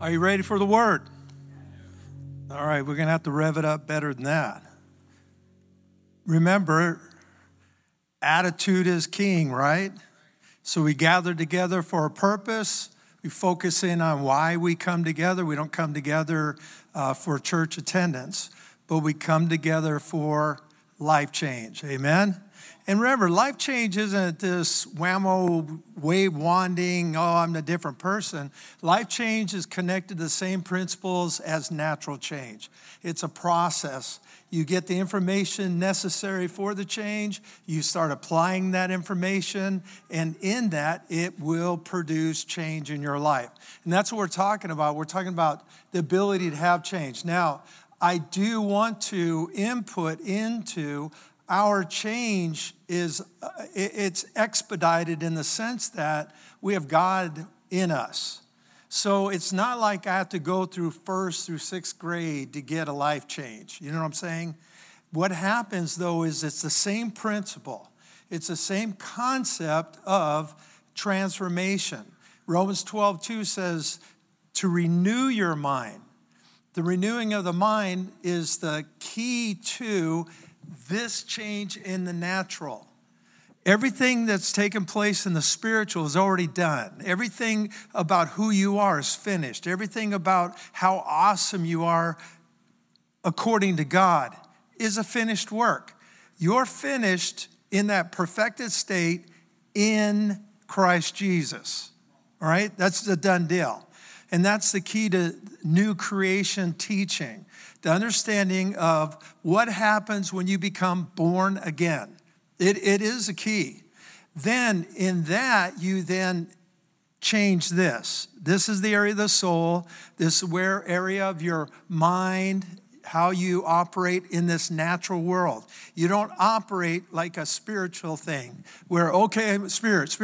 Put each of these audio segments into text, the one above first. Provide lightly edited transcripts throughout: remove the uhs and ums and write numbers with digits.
Are you ready for the word? All right, we're going to have to rev it up better than that. Remember, attitude is king, right? So we gather together for a purpose. We focus in on why we come together. We don't come together for church attendance, but we come together for life change. Amen? And remember, life change isn't this whammo, wave wanding, I'm a different person. Life change is connected to the same principles as natural change. It's a process. You get the information necessary for the change, you start applying that information, and in that, it will produce change in your life. And that's what we're talking about. We're talking about the ability to have change. Now, I do want to input into our change it's expedited in the sense that we have God in us. So it's not like I have to go through 1st through 6th grade to get a life change. You know what I'm saying? What happens, though, is it's the same principle. It's the same concept of transformation. Romans 12:2 says to renew your mind. The renewing of the mind is the key to this change in the natural. Everything that's taken place in the spiritual is already done. Everything about who you are is finished. Everything about how awesome you are according to God is a finished work. You're finished in that perfected state in Christ Jesus. All right? That's the done deal. And that's the key to new creation teaching, the understanding of what happens when you become born again. It is a key. Then in that, you then change this. This is the area of the soul. This is where area of your mind, how you operate in this natural world. You don't operate like a spiritual thing where, okay, spirit.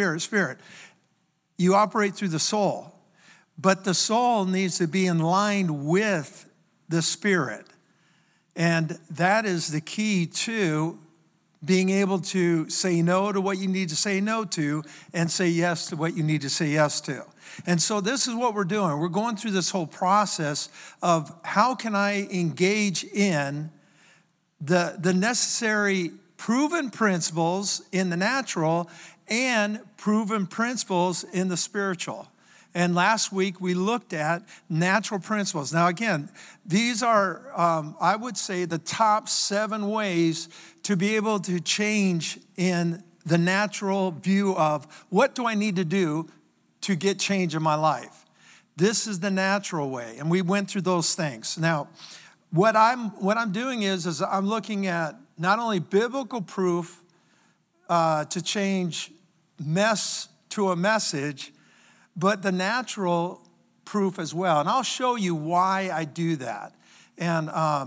You operate through the soul. But the soul needs to be in line with the spirit. And that is the key to being able to say no to what you need to say no to and say yes to what you need to say yes to. And so this is what we're doing. We're going through this whole process of how can I engage in the necessary proven principles in the natural and proven principles in the spiritual. And last week, we looked at natural principles. Now, again, these are, I would say, the top 7 ways to be able to change in the natural view of what do I need to do to get change in my life. This is the natural way, and we went through those things. Now, what I'm doing is I'm looking at not only biblical proof to change mess to a message, but the natural proof as well. And I'll show you why I do that. And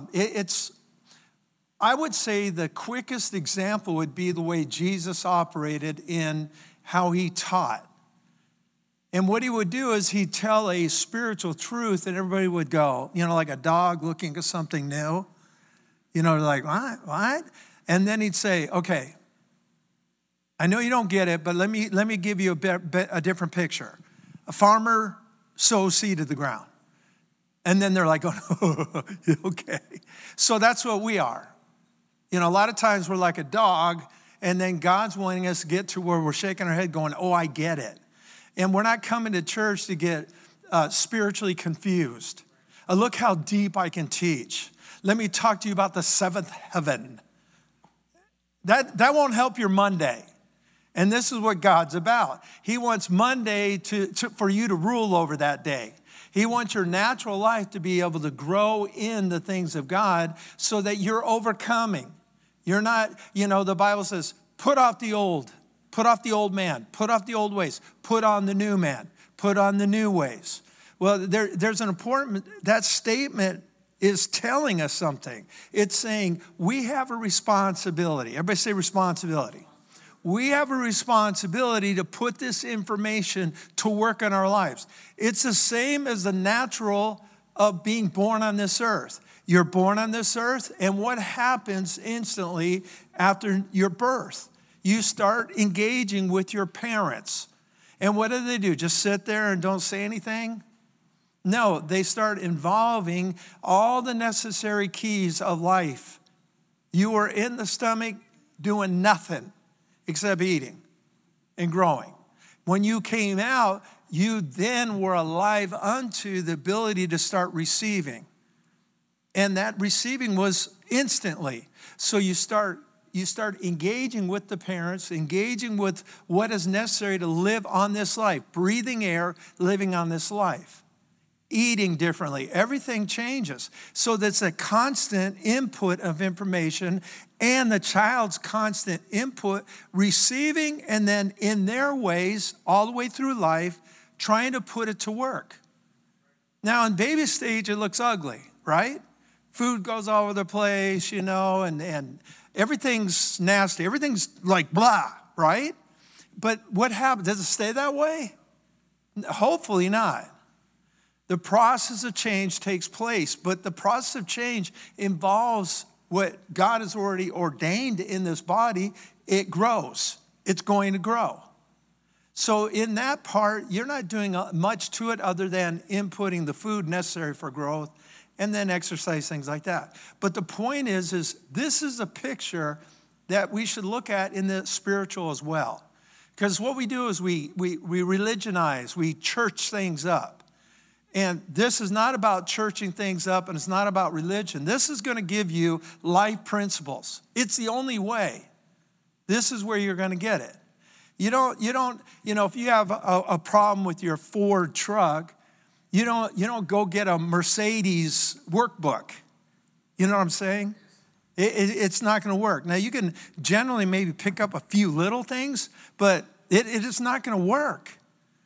I would say the quickest example would be the way Jesus operated in how he taught. And what he would do is he'd tell a spiritual truth and everybody would go, like a dog looking at something new. Like, what? And then he'd say, okay, I know you don't get it, but let me give you a different picture. A farmer sows seed to the ground. And then they're like, oh, okay. So that's what we are. A lot of times we're like a dog, and then God's wanting us to get to where we're shaking our head going, oh, I get it. And we're not coming to church to get spiritually confused. Look how deep I can teach. Let me talk to you about the 7th heaven. That won't help your Monday. And this is what God's about. He wants Monday for you to rule over that day. He wants your natural life to be able to grow in the things of God so that you're overcoming. You're not, the Bible says, put off the old man, put off the old ways, put on the new man, put on the new ways. Well, there's an important, that statement is telling us something. It's saying we have a responsibility. Everybody say responsibility. We have a responsibility to put this information to work in our lives. It's the same as the natural of being born on this earth. You're born on this earth, and what happens instantly after your birth? You start engaging with your parents. And what do? Just sit there and don't say anything? No, they start involving all the necessary keys of life. You were in the stomach doing nothing except eating and growing. When you came out, you then were alive unto the ability to start receiving. And that receiving was instantly. So you start engaging with the parents, engaging with what is necessary to live on this life, breathing air, living on this life, eating differently. Everything changes. So that's a constant input of information and the child's constant input, receiving, and then in their ways, all the way through life, trying to put it to work. Now, in baby stage, it looks ugly, right? Food goes all over the place, and everything's nasty. Everything's like blah, right? But what happens? Does it stay that way? Hopefully not. The process of change takes place, but the process of change involves what God has already ordained in this body. It grows. It's going to grow. So in that part, you're not doing much to it other than inputting the food necessary for growth and then exercise, things like that. But the point is this is a picture that we should look at in the spiritual as well. Because what we do is we religionize, we church things up. And this is not about churching things up, and it's not about religion. This is going to give you life principles. It's the only way. This is where you're going to get it. You don't, if you have a problem with your Ford truck, you don't go get a Mercedes workbook. You know what I'm saying? It's not going to work. Now, you can generally maybe pick up a few little things, but it is not going to work.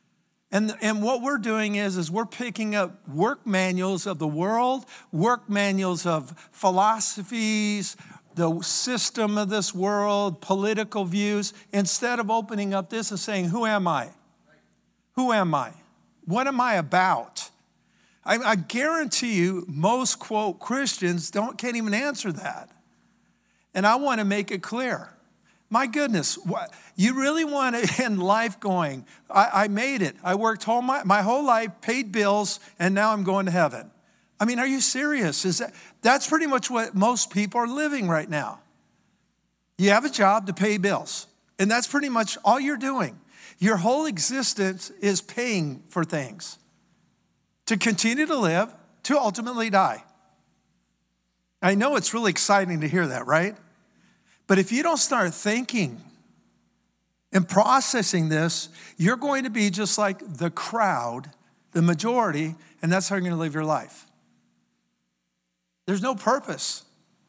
And what we're doing is we're picking up work manuals of the world, work manuals of philosophies, the system of this world, political views, instead of opening up this and saying, who am I? Who am I? What am I about? I guarantee you most, quote, Christians can't even answer that. And I want to make it clear. My goodness, you really want to end life going, I made it. I worked my whole life, paid bills, and now I'm going to heaven. I mean, are you serious? That's pretty much what most people are living right now. You have a job to pay bills, and that's pretty much all you're doing. Your whole existence is paying for things to continue to live, to ultimately die. I know it's really exciting to hear that, right? But if you don't start thinking and processing this, you're going to be just like the crowd, the majority, and that's how you're going to live your life. There's no purpose.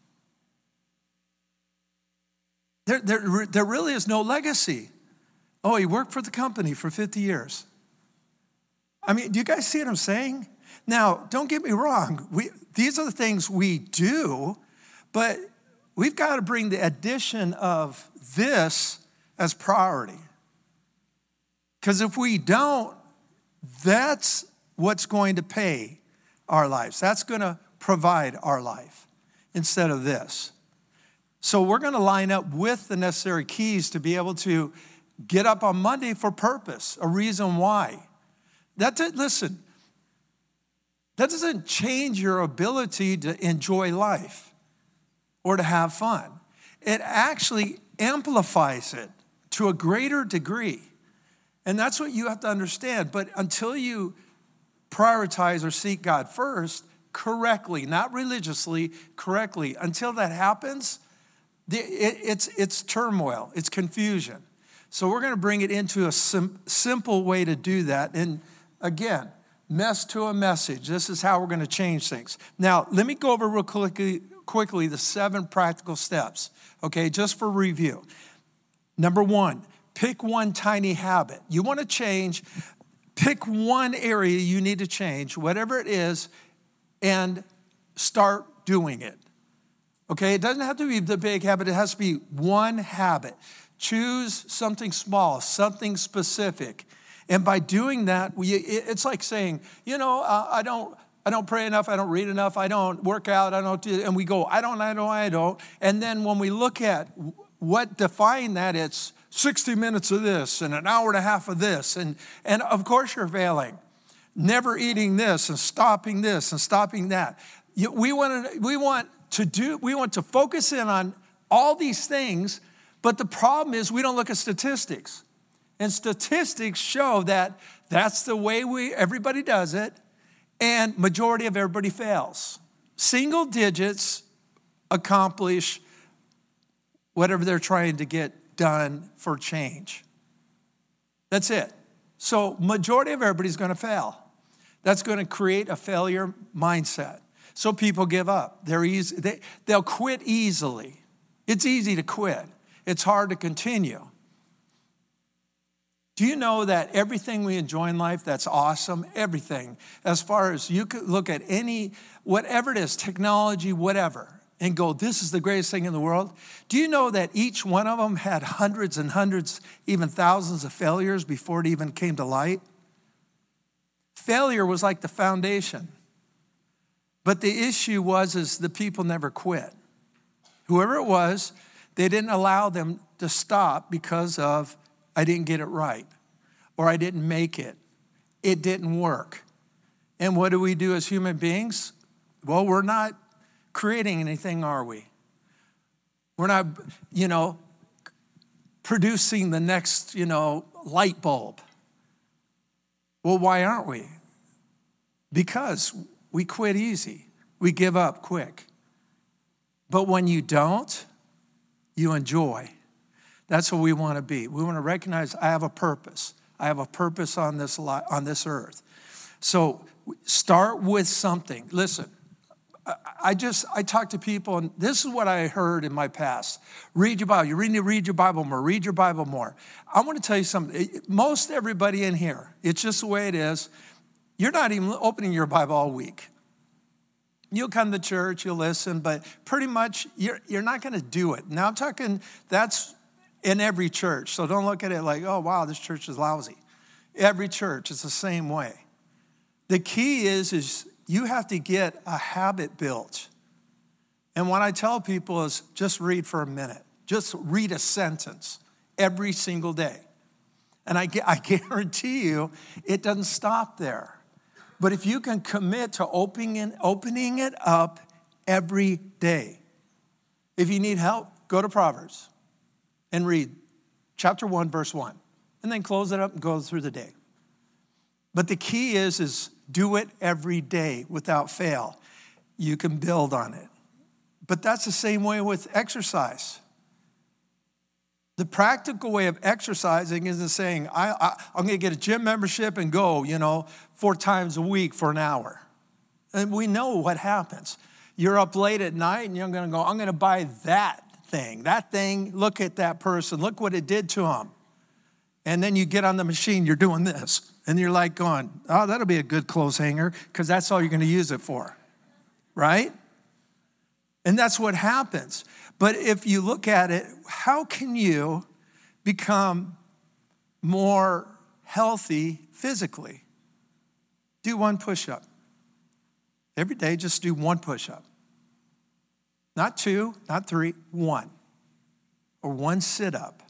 There really is no legacy. Oh, he worked for the company for 50 years. I mean, do you guys see what I'm saying? Now, don't get me wrong. These are the things we do, but we've got to bring the addition of this as priority. Because if we don't, that's what's going to pay our lives. That's going to provide our life instead of this. So we're going to line up with the necessary keys to be able to get up on Monday for purpose, a reason why. Listen, that doesn't change your ability to enjoy life or to have fun. It actually amplifies it to a greater degree. And that's what you have to understand. But until you prioritize or seek God first, correctly, not religiously, correctly, until that happens, it's turmoil, it's confusion. So we're going to bring it into a simple way to do that. And again, mess to a message. This is how we're going to change things. Now, let me go over real quickly the 7 practical steps, okay, just for review. Number 1, pick one tiny habit. You want to change, pick one area you need to change, whatever it is, and start doing it. Okay, it doesn't have to be the big habit. It has to be one habit. Choose something small, something specific. And by doing that, it's like saying, I don't pray enough, I don't read enough, I don't work out, I don't do, and we go, I don't. And then when we look at what define that, it's 60 minutes of this and an hour and a half of this. And of course you're failing. never eating this and stopping that. We want to focus in on all these things, but the problem is we don't look at statistics. And statistics show that that's the way everybody does it, and majority of everybody fails. Single digits accomplish whatever they're trying to get done for change. That's it. So majority of everybody's going to fail. That's going to create a failure mindset. So people give up. They'll quit easily. It's easy to quit. It's hard to continue. Do you know that everything we enjoy in life, that's awesome, everything, as far as you could look at whatever it is, technology, whatever, and go, this is the greatest thing in the world? Do you know that each one of them had hundreds and hundreds, even thousands of failures before it even came to light? Failure was like the foundation. But the issue is the people never quit. Whoever it was, they didn't allow them to stop because of, I didn't get it right, or I didn't make it. It didn't work. And what do we do as human beings? Well, we're not creating anything, are we? We're not, producing the next, light bulb. Well, why aren't we? Because we quit easy. We give up quick. But when you don't, you enjoy. That's what we want to be. We want to recognize I have a purpose. I have a purpose on this earth. So start with something. Listen, I talk to people, and this is what I heard in my past. Read your Bible. You need to read your Bible more. Read your Bible more. I want to tell you something. Most everybody in here, it's just the way it is. You're not even opening your Bible all week. You'll come to church, you'll listen, but pretty much you're not going to do it. Now I'm talking, that's in every church. So don't look at it like, oh, wow, this church is lousy. Every church is the same way. The key is you have to get a habit built. And what I tell people is just read for a minute. Just read a sentence every single day. And I guarantee you it doesn't stop there. But if you can commit to opening it up every day. If you need help, go to Proverbs and read chapter 1, verse 1. And then close it up and go through the day. But the key is do it every day without fail. You can build on it. But that's the same way with exercise. The practical way of exercising isn't saying, I'm going to get a gym membership and go, 4 times a week for an hour. And we know what happens. You're up late at night and you're going to go, I'm going to buy that thing. Look at that person. Look what it did to him. And then you get on the machine, you're doing this. And you're like going, oh, that'll be a good clothes hanger because that's all you're going to use it for. Right? And that's what happens. But if you look at it, how can you become more healthy physically? Do 1 push-up. Every day, just do 1 push-up. Not 2, not 3, 1. Or 1 sit-up.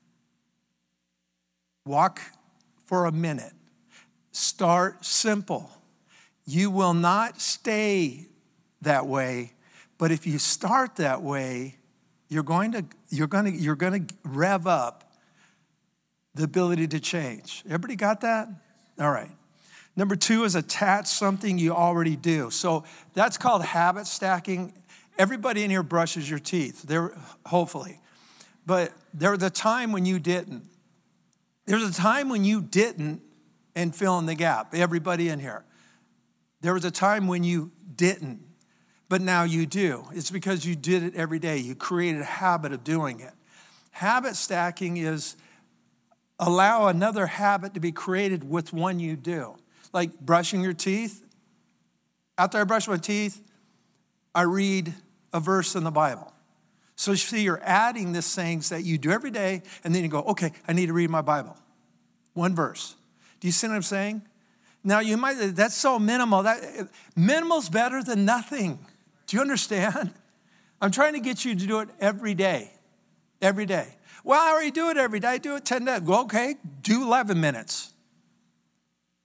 Walk for a minute. Start simple. You will not stay that way, but if you start that way, you're going to rev up the ability to change. Everybody got that? All right. Number 2 is attach something you already do. So that's called habit stacking. Everybody in here brushes your teeth, hopefully. But there was a time when you didn't. There was a time when you didn't and fill in the gap. Everybody in here. There was a time when you didn't, but now you do. It's because you did it every day. You created a habit of doing it. Habit stacking is allow another habit to be created with one you do. Like brushing your teeth. After I brush my teeth, I read a verse in the Bible. So you see, you're adding these things that you do every day, and then you go, okay, I need to read my Bible. 1 verse. Do you see what I'm saying? Now, you might, that's so minimal. Minimal's better than nothing. Do you understand? I'm trying to get you to do it every day. Every day. Well, I already do it every day. I do it 10 days. Well, okay, do 11 minutes.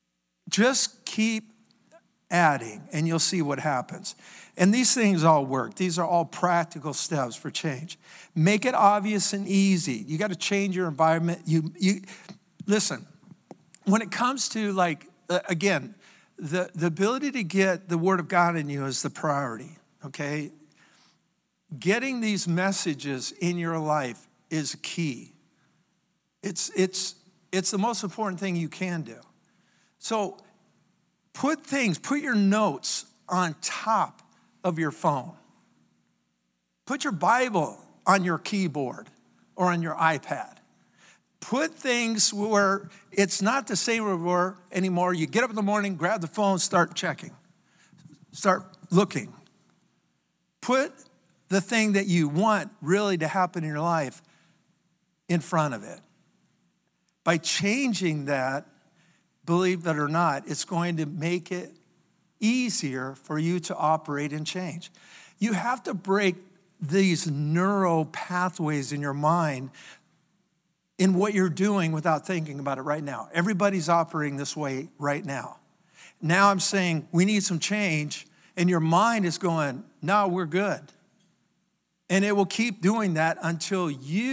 Just keep adding, and you'll see what happens. And these things all work. These are all practical steps for change. Make it obvious and easy. You got to change your environment. You listen, when it comes to again, the ability to get the Word of God in you is the priority, okay? Getting these messages in your life is key. It's the most important thing you can do. So put your notes on top of your phone. Put your Bible on your keyboard or on your iPad. Put things where it's not the same anymore. You get up in the morning, grab the phone, start checking. Start looking. Put the thing that you want really to happen in your life in front of it. By changing that, believe it or not, it's going to make it easier for you to operate and change. You have to break these neural pathways in your mind in what you're doing without thinking about it right now. Everybody's operating this way right now. Now I'm saying we need some change, and your mind is going, no, we're good. And it will keep doing that until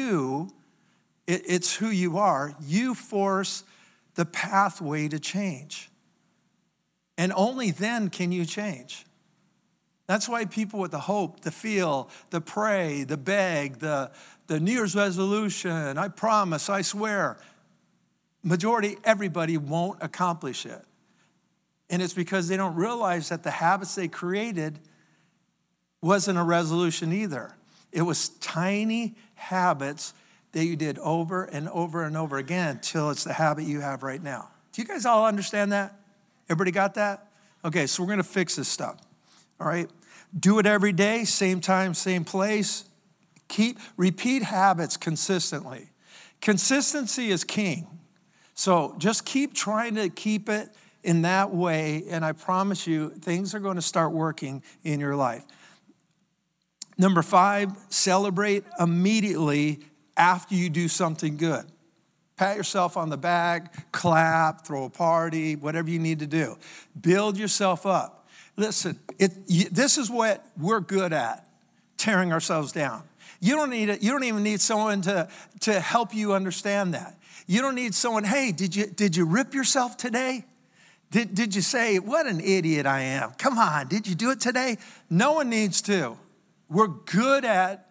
it's who you are. You force the pathway to change. And only then can you change. That's why people with the hope, the feel, the pray, the beg, the New Year's resolution, I promise, I swear, everybody won't accomplish it. And it's because they don't realize that the habits they created wasn't a resolution either. It was tiny habits that you did over and over and over again till it's the habit you have right now. Do you guys all understand that? Everybody got that? Okay, so we're going to fix this stuff, all right? Do it every day, same time, same place. Repeat habits consistently. Consistency is king. So just keep trying to keep it in that way, and I promise you, things are going to start working in your life. Number 5, celebrate immediately after you do something good. Pat yourself on the back, clap, throw a party, whatever you need to do. Build yourself up. Listen, this is what we're good at, tearing ourselves down. You don't even need someone to help you understand that. You don't need someone, hey, did you rip yourself today? Did you say, what an idiot I am? Come on, did you do it today? No one needs to. We're good at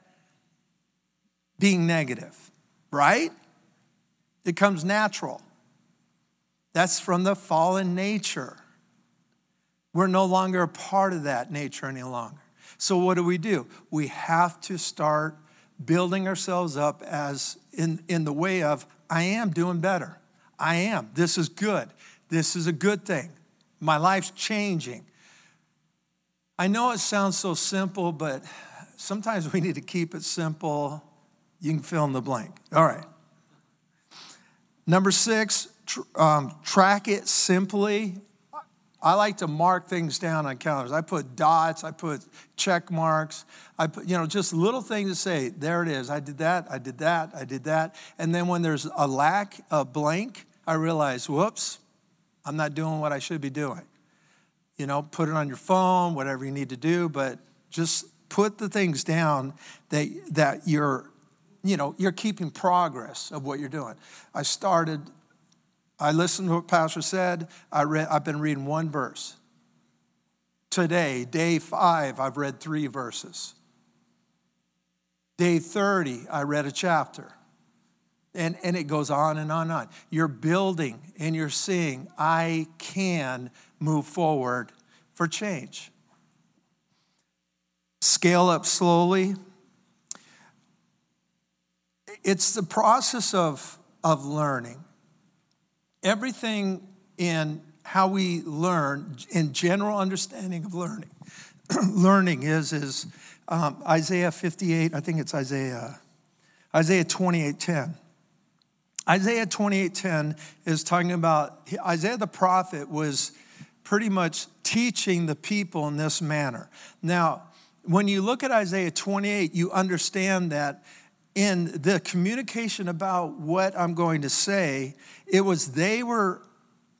being negative, right? It comes natural. That's from the fallen nature. We're no longer a part of that nature any longer. So what do? We have to start building ourselves up as in the way of, I am doing better. I am. This is good. This is a good thing. My life's changing. I know it sounds so simple, but sometimes we need to keep it simple. You can fill in the blank. All right. Number 6, track it simply. I like to mark things down on calendars. I put dots, I put check marks, I put, just little things to say, there it is. I did that, I did that, I did that. And then when there's a blank, I realize, whoops, I'm not doing what I should be doing. Put it on your phone, whatever you need to do, but just put the things down that you're keeping progress of what you're doing. I listened to what Pastor said. I've been reading one verse. Today, day 5, I've read 3 verses. Day 30, I read a chapter. And it goes on and on and on. You're building and you're seeing, I can move forward for change. Scale up slowly. It's the process of learning. Everything in how we learn, in general understanding of learning, learning is Isaiah 58, I think it's Isaiah 28:10. Isaiah 28:10 is talking about, Isaiah the prophet was pretty much teaching the people in this manner. Now, when you look at Isaiah 28, you understand that in the communication about what I'm going to say, it was they were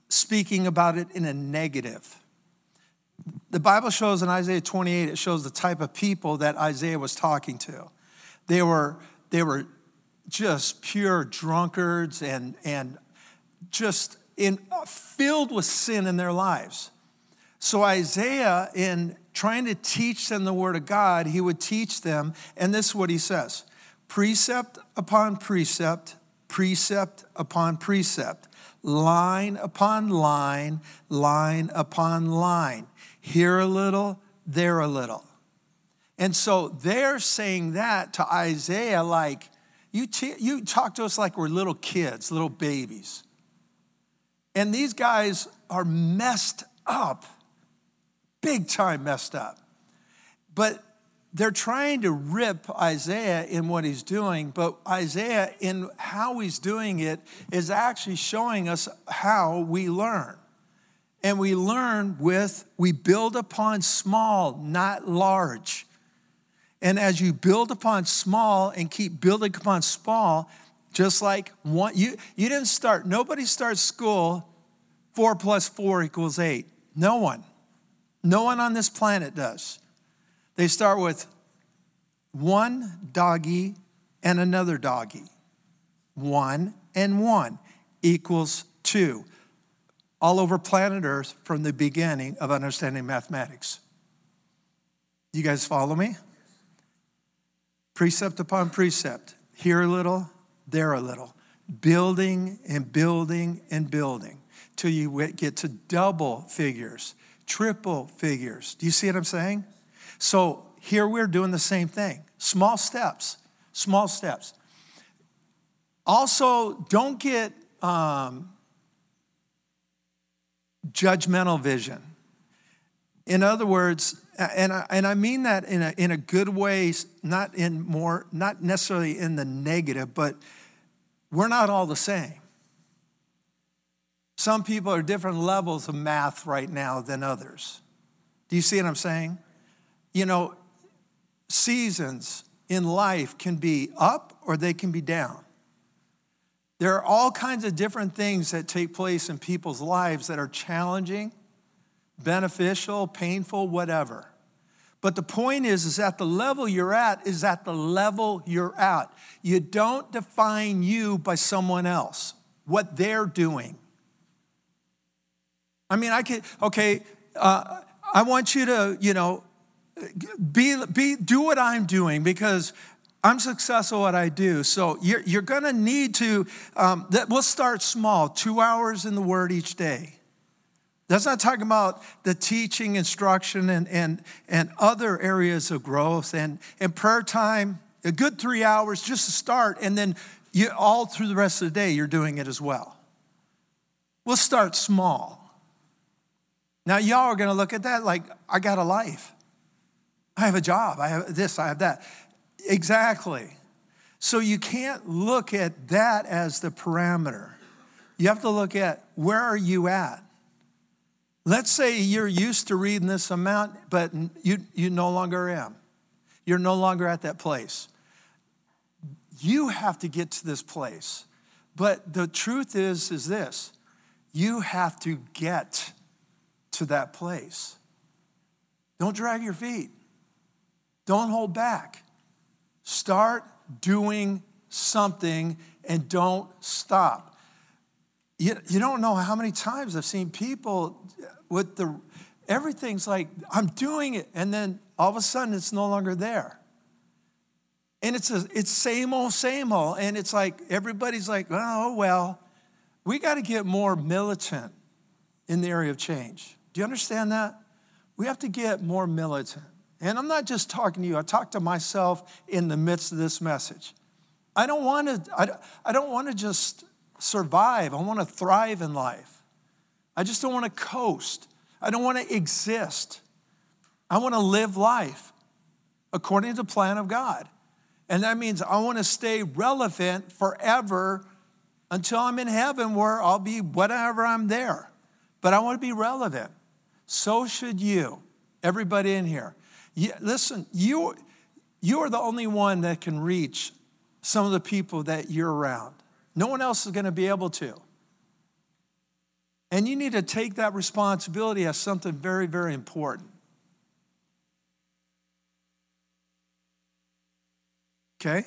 speaking about it in a negative. The Bible shows in Isaiah 28, it shows the type of people that Isaiah was talking to. They were just pure drunkards and just filled with sin in their lives. So Isaiah, in trying to teach them the word of God, he would teach them, and this is what he says: precept upon precept, precept upon precept, line upon line, line upon line. Here a little, there a little. And so they're saying that to Isaiah like, you talk to us like we're little kids, little babies. And these guys are messed up, big time messed up. But they're trying to rip Isaiah in what he's doing, but Isaiah, in how he's doing it, is actually showing us how we learn. And we learn we build upon small, not large. And as you build upon small and keep building upon small, just like you didn't start, nobody starts school 4 + 4 = 8. No one. No one on this planet does. They start with one doggy and another doggy. 1 and 1 = 2. All over planet Earth from the beginning of understanding mathematics. You guys follow me? Precept upon precept. Here a little, there a little. Building and building and building till you get to double figures, triple figures. Do you see what I'm saying? So here we're doing the same thing. Small steps, small steps. Also, don't get judgmental vision. In other words, and I mean that in a good way, not necessarily in the negative, but we're not all the same. Some people are different levels of math right now than others. Do you see what I'm saying? You know, seasons in life can be up or they can be down. There are all kinds of different things that take place in people's lives that are challenging, beneficial, painful, whatever. But the point is that the level you're at is at the level you're at. You don't define you by someone else, what they're doing. I mean, I want you to, do what I'm doing because I'm successful at what I do. So you're going to need to, we'll start small, 2 hours in the Word each day. That's not talking about the teaching, instruction, and other areas of growth. And prayer time, a good 3 hours just to start. And then all through the rest of the day, you're doing it as well. We'll start small. Now, y'all are going to look at that like, I got a life. I have a job. I have this, I have that. Exactly. So you can't look at that as the parameter. You have to look at where are you at? Let's say you're used to reading this amount, but you no longer am. You're no longer at that place. You have to get to this place. But the truth is this. You have to get to that place. Don't drag your feet. Don't hold back. Start doing something and don't stop. You don't know how many times I've seen people with everything's like, I'm doing it, and then all of a sudden it's no longer there. And it's same old, and it's like everybody's like, oh, well, we got to get more militant in the area of change. Do you understand that? We have to get more militant. And I'm not just talking to you. I talk to myself in the midst of this message. I don't want to just survive. I want to thrive in life. I just don't want to coast. I don't want to exist. I want to live life according to the plan of God. And that means I want to stay relevant forever until I'm in heaven where I'll be whatever I'm there. But I want to be relevant. So should you, everybody in here. Listen, you are the only one that can reach some of the people that you're around. No one else is going to be able to. And you need to take that responsibility as something very, very important. Okay?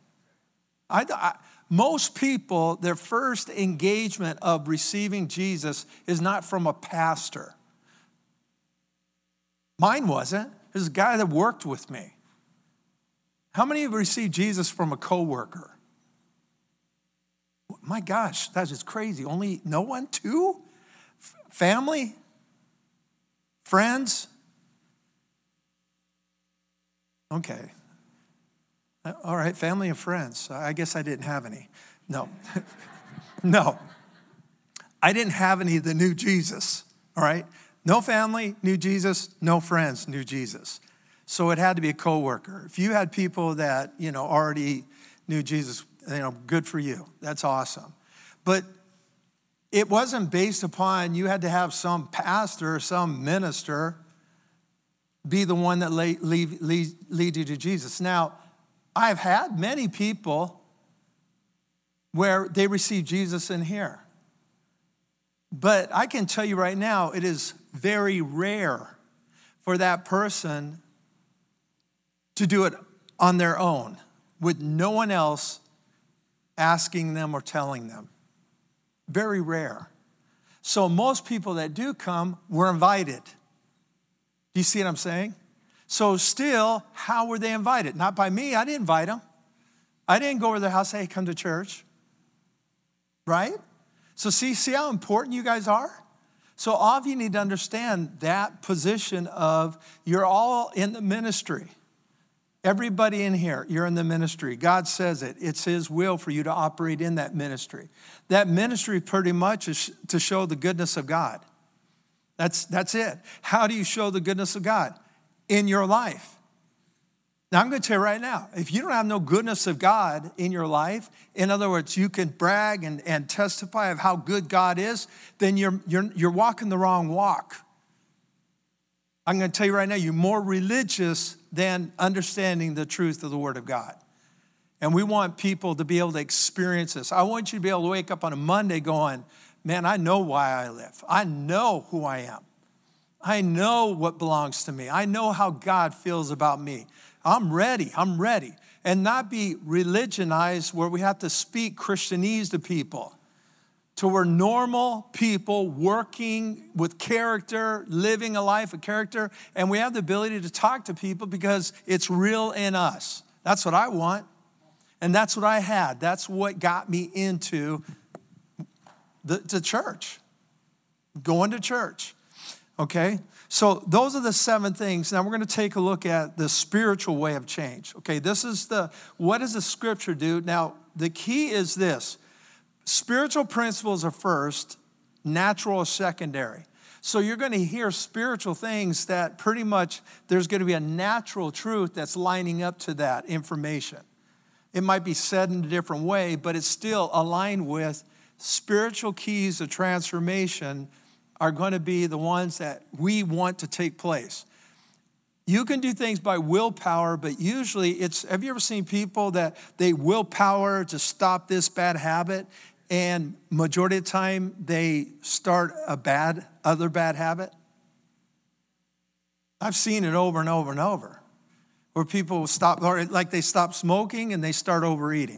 Most people, their first engagement of receiving Jesus is not from a pastor. Mine wasn't. It was a guy that worked with me. How many have received Jesus from a coworker? My gosh, that is crazy. Only no one? 2? Family? Friends? Okay. All right, family and friends. I guess I didn't have any. No. No. I didn't have any that knew Jesus, all right? No family knew Jesus, no friends knew Jesus. So it had to be a coworker. If you had people that, already knew Jesus, good for you. That's awesome. But it wasn't based upon you had to have some pastor or some minister be the one that lead you to Jesus. Now, I've had many people where they receive Jesus in here. But I can tell you right now, it is very rare for that person to do it on their own with no one else asking them or telling them. Very rare. So most people that do come were invited. Do you see what I'm saying? So still, how were they invited? Not by me. I didn't invite them. I didn't go over to their house and say, hey, come to church. Right? So see how important you guys are? So all of you need to understand that position of you're all in the ministry. Everybody in here, you're in the ministry. God says it. It's his will for you to operate in that ministry. That ministry pretty much is to show the goodness of God. That's it. How do you show the goodness of God? In your life. Now, I'm going to tell you right now, if you don't have no goodness of God in your life, in other words, you can brag and testify of how good God is, then you're walking the wrong walk. I'm going to tell you right now, you're more religious than understanding the truth of the Word of God. And we want people to be able to experience this. I want you to be able to wake up on a Monday going, man, I know why I live. I know who I am. I know what belongs to me. I know how God feels about me. I'm ready. And not be religionized where we have to speak Christianese to people. To where normal people working with character, living a life of character, and we have the ability to talk to people because it's real in us. That's what I want. And that's what I had. That's what got me into the church. Going to church. Okay, so those are the 7 things. Now we're going to take a look at the spiritual way of change. Okay, what does the scripture do? Now, the key is this. Spiritual principles are first, natural is secondary. So you're going to hear spiritual things that pretty much there's going to be a natural truth that's lining up to that information. It might be said in a different way, but it's still aligned with spiritual keys of transformation are going to be the ones that we want to take place. You can do things by willpower, but usually have you ever seen people that they willpower to stop this bad habit, and majority of the time they start other bad habit? I've seen it over and over and over, where people stop, or like they stop smoking and they start overeating.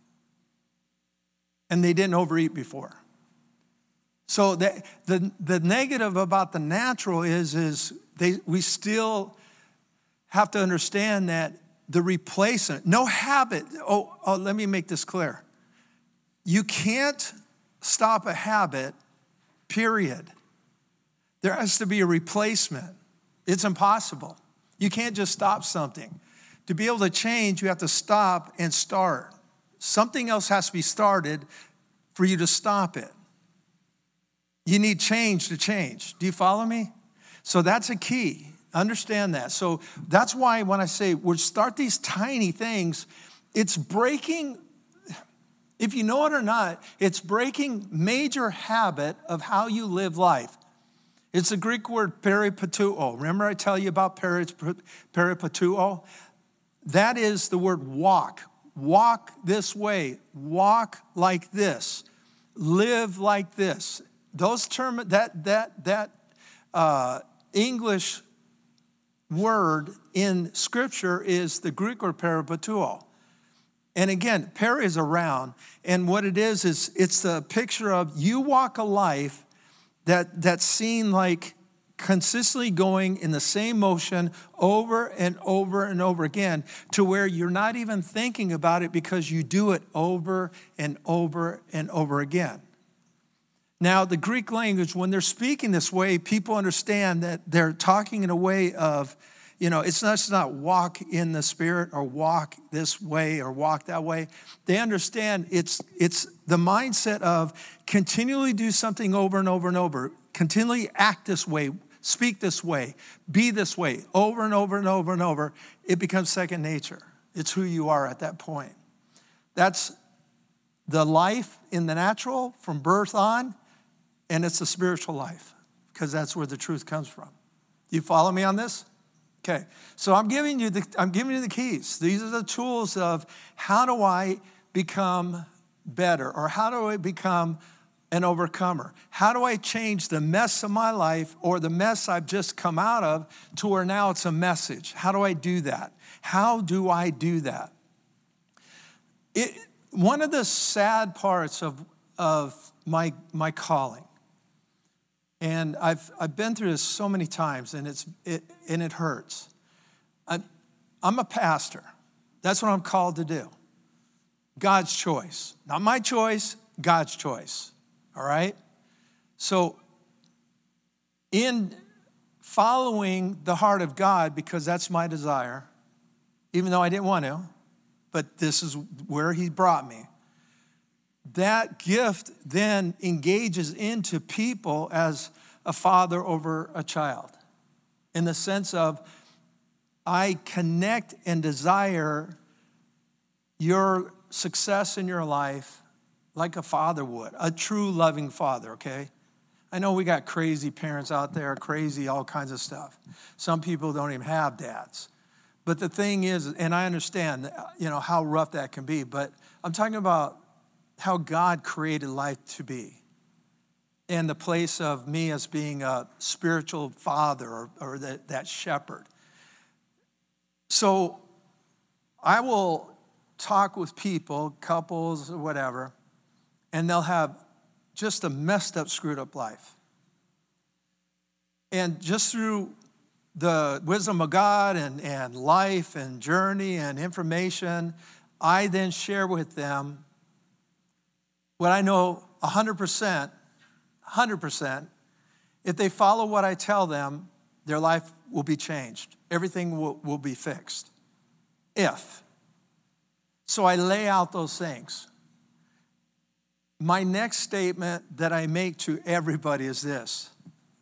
And they didn't overeat before. So the negative about the natural is we still have to understand that the replacement, no habit. Let me make this clear. You can't stop a habit, period. There has to be a replacement. It's impossible. You can't just stop something. To be able to change, you have to stop and start. Something else has to be started for you to stop it. You need change to change. Do you follow me? So that's a key. Understand that. So that's why when I say we start these tiny things, it's breaking, if you know it or not, it's breaking major habit of how you live life. It's the Greek word peripatouo. Remember I tell you about peripatouo? That is the word walk. Walk this way. Walk like this. Live like this. English word in Scripture is the Greek word peripatuo. And again, para is around, and what it is it's the picture of you walk a life that's seen like consistently going in the same motion over and over and over again, to where you're not even thinking about it because you do it over and over and over again. Now, the Greek language, when they're speaking this way, people understand that they're talking in a way of, it's not walk in the Spirit or walk this way or walk that way. They understand it's the mindset of continually do something over and over and over, continually act this way, speak this way, be this way, over and over and over and over. It becomes second nature. It's who you are at that point. That's the life in the natural from birth on, and it's the spiritual life, because that's where the truth comes from. You follow me on this? Okay, so I'm giving you the keys. These are the tools of how do I become better, or how do I become an overcomer? How do I change the mess of my life, or the mess I've just come out of, to where now it's a message? How do I do that? How do I do that? One of the sad parts of my calling, and I've been through this so many times, and it hurts. I'm a pastor. That's what I'm called to do. God's choice. Not my choice, God's choice. All right? So in following the heart of God, because that's my desire, even though I didn't want to, but this is where he brought me, that gift then engages into people as a father over a child, in the sense of I connect and desire your success in your life like a father would, a true loving father, okay? I know we got crazy parents out there, crazy all kinds of stuff. Some people don't even have dads. But the thing is, and I understand, how rough that can be, but I'm talking about how God created life to be, and the place of me as being a spiritual father or that shepherd. So I will talk with people, couples or whatever, and they'll have just a messed up, screwed up life. And just through the wisdom of God and life and journey and information, I then share with them what I know 100%, if they follow what I tell them, their life will be changed. Everything will be fixed. If. So I lay out those things. My next statement that I make to everybody is this: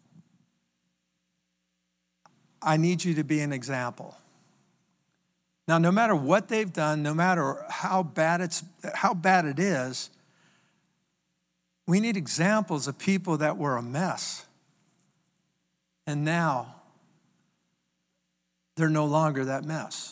I need you to be an example. Now, no matter what they've done, no matter how bad it is, we need examples of people that were a mess, and now they're no longer that mess.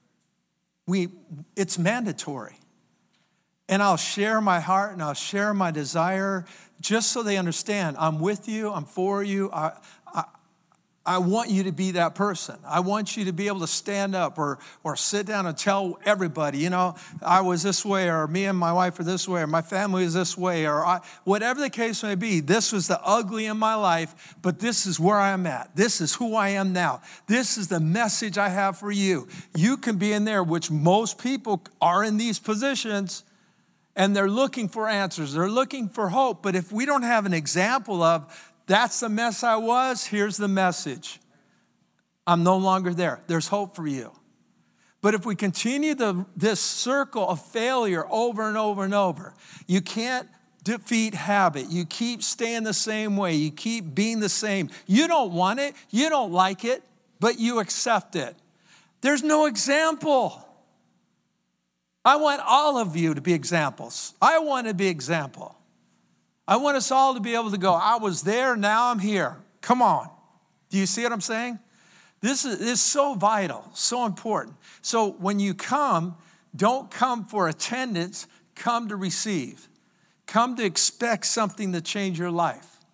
It's mandatory. And I'll share my heart and I'll share my desire just so they understand I'm with you, I'm for you. I want you to be that person. I want you to be able to stand up or sit down and tell everybody, I was this way, or me and my wife are this way, or my family is this way, or whatever the case may be. This was the ugly in my life, but this is where I'm at. This is who I am now. This is the message I have for you. You can be in there, which most people are in these positions, and they're looking for answers. They're looking for hope. But if we don't have an example of, that's the mess I was, here's the message. I'm no longer there. There's hope for you. But if we continue this circle of failure over and over and over, you can't defeat habit. You keep staying the same way. You keep being the same. You don't want it. You don't like it, but you accept it. There's no example. I want all of you to be examples. I want to be example. I want us all to be able to go, I was there, now I'm here. Come on. Do you see what I'm saying? This is so vital, so important. So when you come, don't come for attendance, come to receive. Come to expect something to change your life.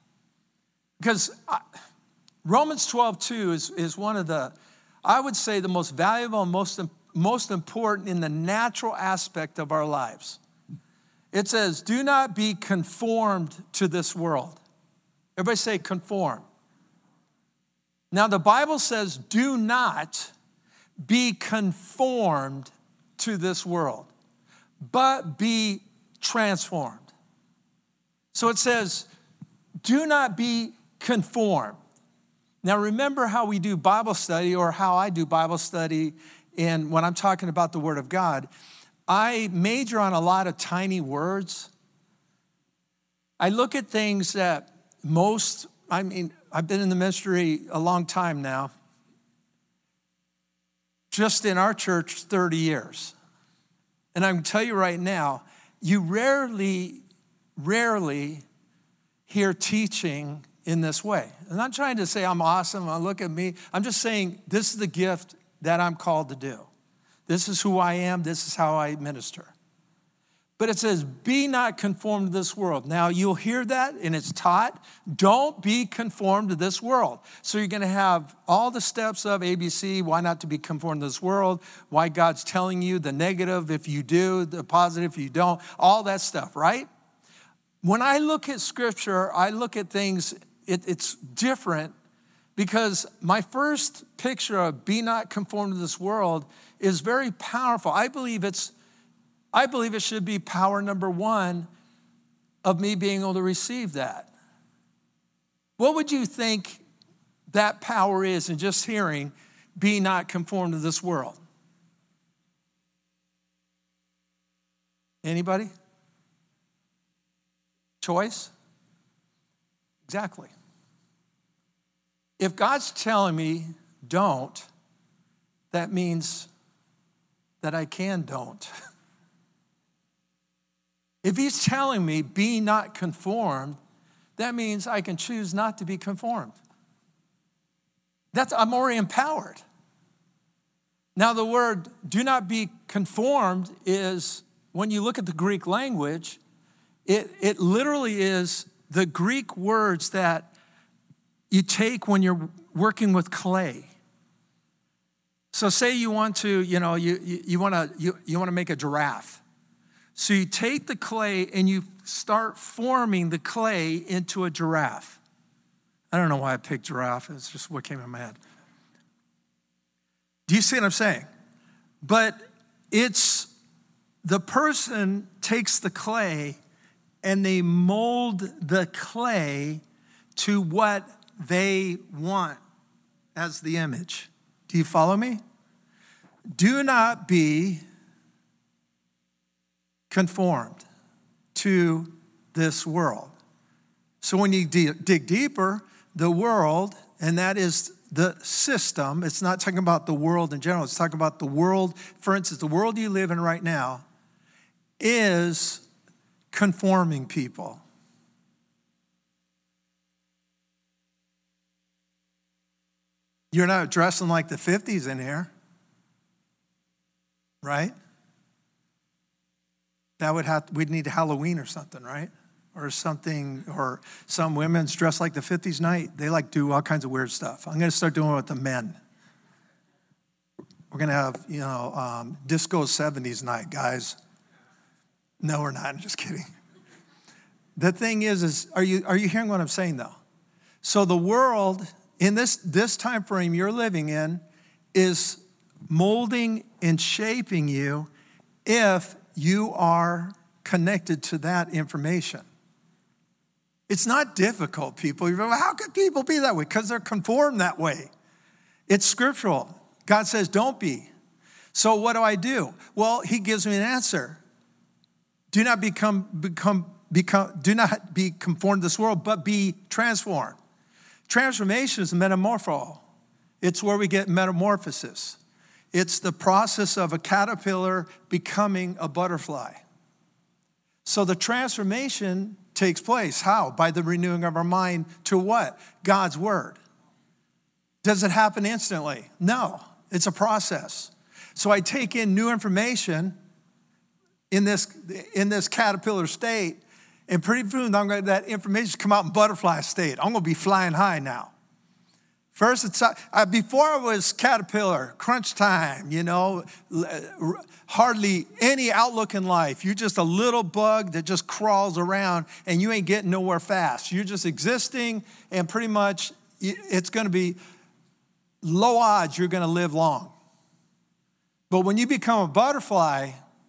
Because Romans 12:2 is one of the, I would say, the most valuable and most important in the natural aspect of our lives. It says, do not be conformed to this world. Everybody say conform. Now the Bible says, do not be conformed to this world, but be transformed. So it says, do not be conformed. Now remember how we do Bible study, or how I do Bible study, and when I'm talking about the Word of God, I major on a lot of tiny words. I look at things that I've been in the ministry a long time now. Just in our church, 30 years. And I can tell you right now, you rarely hear teaching in this way. I'm not trying to say I'm awesome, look at me. I'm just saying this is the gift that I'm called to do. This is who I am. This is how I minister. But it says, be not conformed to this world. Now, you'll hear that, and it's taught. Don't be conformed to this world. So you're going to have all the steps of ABC, why not to be conformed to this world, why God's telling you the negative if you do, the positive if you don't, all that stuff, right? When I look at Scripture, I look at things, it's different, because my first picture of be not conformed to this world is very powerful. I believe it should be power number one of me being able to receive that. What would you think that power is in just hearing, be not conformed to this world? Anybody? Choice? Exactly. If God's telling me don't, that means that I don't. If he's telling me, be not conformed, that means I can choose not to be conformed. I'm already empowered. Now the word do not be conformed is, when you look at the Greek language, it literally is the Greek words that you take when you're working with clay. So say you want to, you want to make a giraffe. So you take the clay and you start forming the clay into a giraffe. I don't know why I picked giraffe. It's just what came in my head. Do you see what I'm saying? But it's the person takes the clay and they mold the clay to what they want as the image. Do you follow me? Do not be conformed to this world. So when you dig deeper, the world, and that is the system, it's not talking about the world in general, it's talking about the world, for instance, the world you live in right now is conforming people. You're not dressing like the 50s in here, right? We'd need Halloween or something, right? Or something, or some women's dressed like the 50s night. They like do all kinds of weird stuff. I'm going to start doing it with the men. We're going to have, disco 70s night, guys. No, we're not. I'm just kidding. The thing is are you hearing what I'm saying, though? So the world, in this time frame you're living in, is molding and shaping you if you are connected to that information. It's not difficult, people. You're like, how could people be that way? Because they're conformed that way. It's scriptural. God says, don't be. So what do? Well, he gives me an answer. Do not do not be conformed to this world, but be transformed. Transformation is metamorpho. It's where we get metamorphosis. It's the process of a caterpillar becoming a butterfly. So the transformation takes place. How? By the renewing of our mind to what? God's word. Does it happen instantly? No, it's a process. So I take in new information in this caterpillar state, And pretty soon, that information come out in butterfly state. I'm going to be flying high now. First, it's before I was caterpillar, crunch time, hardly any outlook in life. You're just a little bug that just crawls around and you ain't getting nowhere fast. You're just existing and pretty much it's going to be low odds you're going to live long. But when you become a butterfly,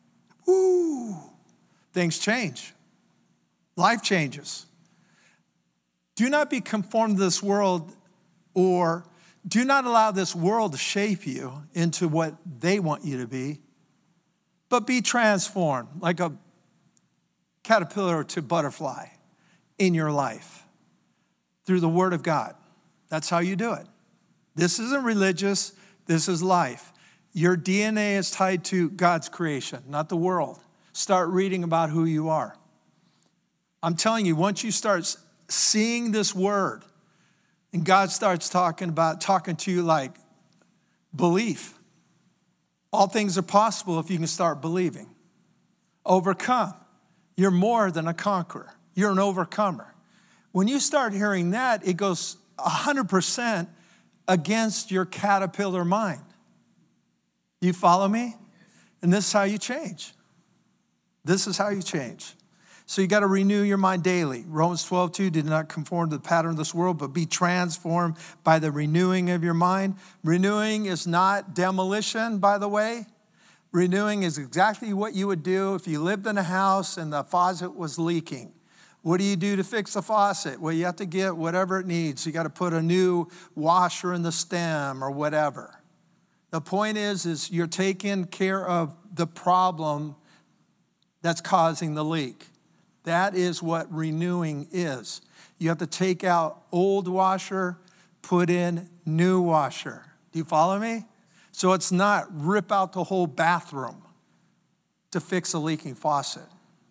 things change. Life changes. Do not be conformed to this world, or do not allow this world to shape you into what they want you to be, but be transformed like a caterpillar to butterfly in your life through the Word of God. That's how you do it. This isn't religious. This is life. Your DNA is tied to God's creation, not the world. Start reading about who you are. I'm telling you, once you start seeing this Word, and God starts talking to you like belief. All things are possible if you can start believing. Overcome. You're more than a conqueror. You're an overcomer. When you start hearing that, it goes 100% against your caterpillar mind. Do you follow me? And this is how you change. This is how you change. So you got to renew your mind daily. Romans 12:2, do not conform to the pattern of this world, but be transformed by the renewing of your mind. Renewing is not demolition, by the way. Renewing is exactly what you would do if you lived in a house and the faucet was leaking. What do you do to fix the faucet? Well, you have to get whatever it needs. You got to put a new washer in the stem or whatever. The point is you're taking care of the problem that's causing the leak. That is what renewing is. You have to take out old washer, put in new washer. Do you follow me? So it's not rip out the whole bathroom to fix a leaking faucet.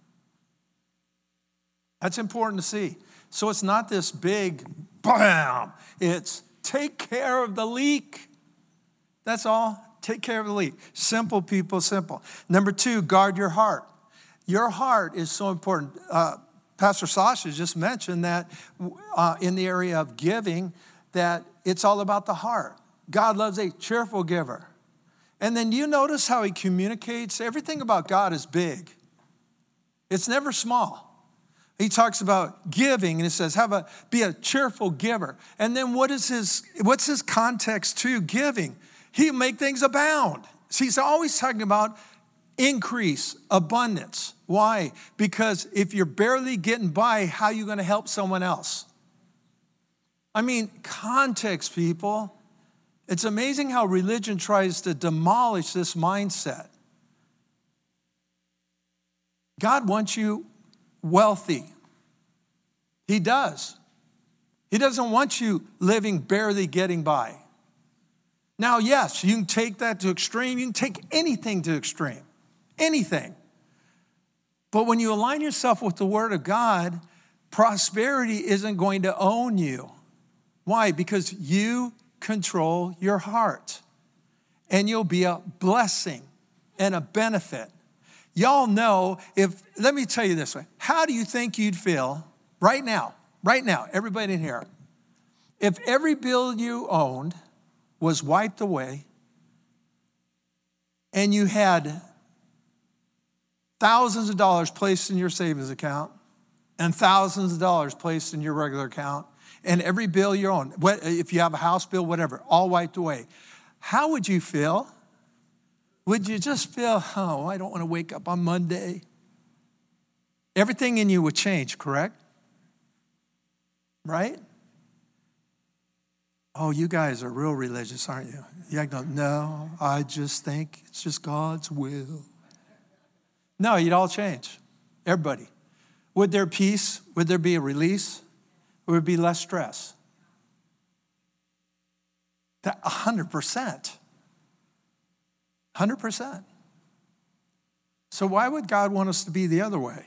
That's important to see. So it's not this big bam. It's take care of the leak. That's all. Take care of the leak. Simple, people, simple. Number 2, guard your heart. Your heart is so important. Pastor Sasha just mentioned that in the area of giving, that it's all about the heart. God loves a cheerful giver. And then you notice how he communicates? Everything about God is big. It's never small. He talks about giving, and it says, be a cheerful giver. And then what's his context to giving? He'll make things abound. So he's always talking about increase, abundance. Why? Because if you're barely getting by, how are you going to help someone else? I mean, context, people. It's amazing how religion tries to demolish this mindset. God wants you wealthy. He does. He doesn't want you living barely getting by. Now, yes, you can take that to extreme. You can take anything to extreme. Anything. But when you align yourself with the Word of God, prosperity isn't going to own you. Why? Because you control your heart. And you'll be a blessing and a benefit. Y'all know, let me tell you this way. How do you think you'd feel right now, everybody in here, if every bill you owned was wiped away and you had thousands of dollars placed in your savings account and thousands of dollars placed in your regular account, and every bill you own, if you have a house bill, whatever, all wiped away? How would you feel? Would you just feel, I don't want to wake up on Monday? Everything in you would change, correct? Right? Oh, you guys are real religious, aren't you? You go, no, I just think it's just God's will. No, you'd all change. Everybody. Would there be peace? Would there be a release? Would there be less stress? 100%. 100%. So why would God want us to be the other way?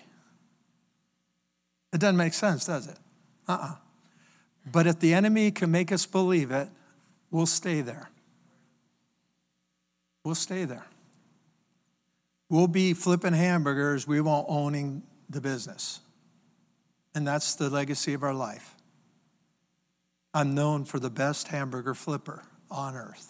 It doesn't make sense, does it? But if the enemy can make us believe it, we'll stay there. We'll stay there. We'll be flipping hamburgers. We won't owning the business. And that's the legacy of our life. I'm known for the best hamburger flipper on earth.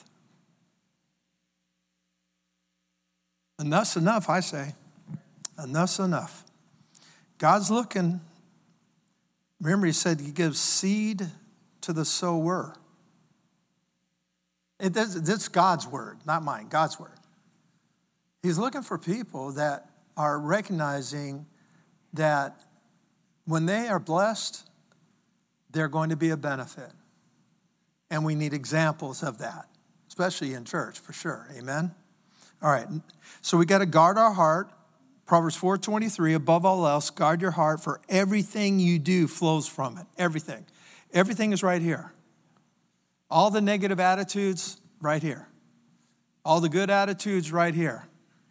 Enough's enough, I say. Enough's enough. God's looking. Remember, he said he gives seed to the sower. It's God's word, not mine, God's word. He's looking for people that are recognizing that when they are blessed, they're going to be a benefit. And we need examples of that, especially in church, for sure. Amen? All right, so we got to guard our heart. Proverbs 4:23, above all else, guard your heart, for everything you do flows from it. Everything. Everything is right here. All the negative attitudes, right here. All the good attitudes, right here.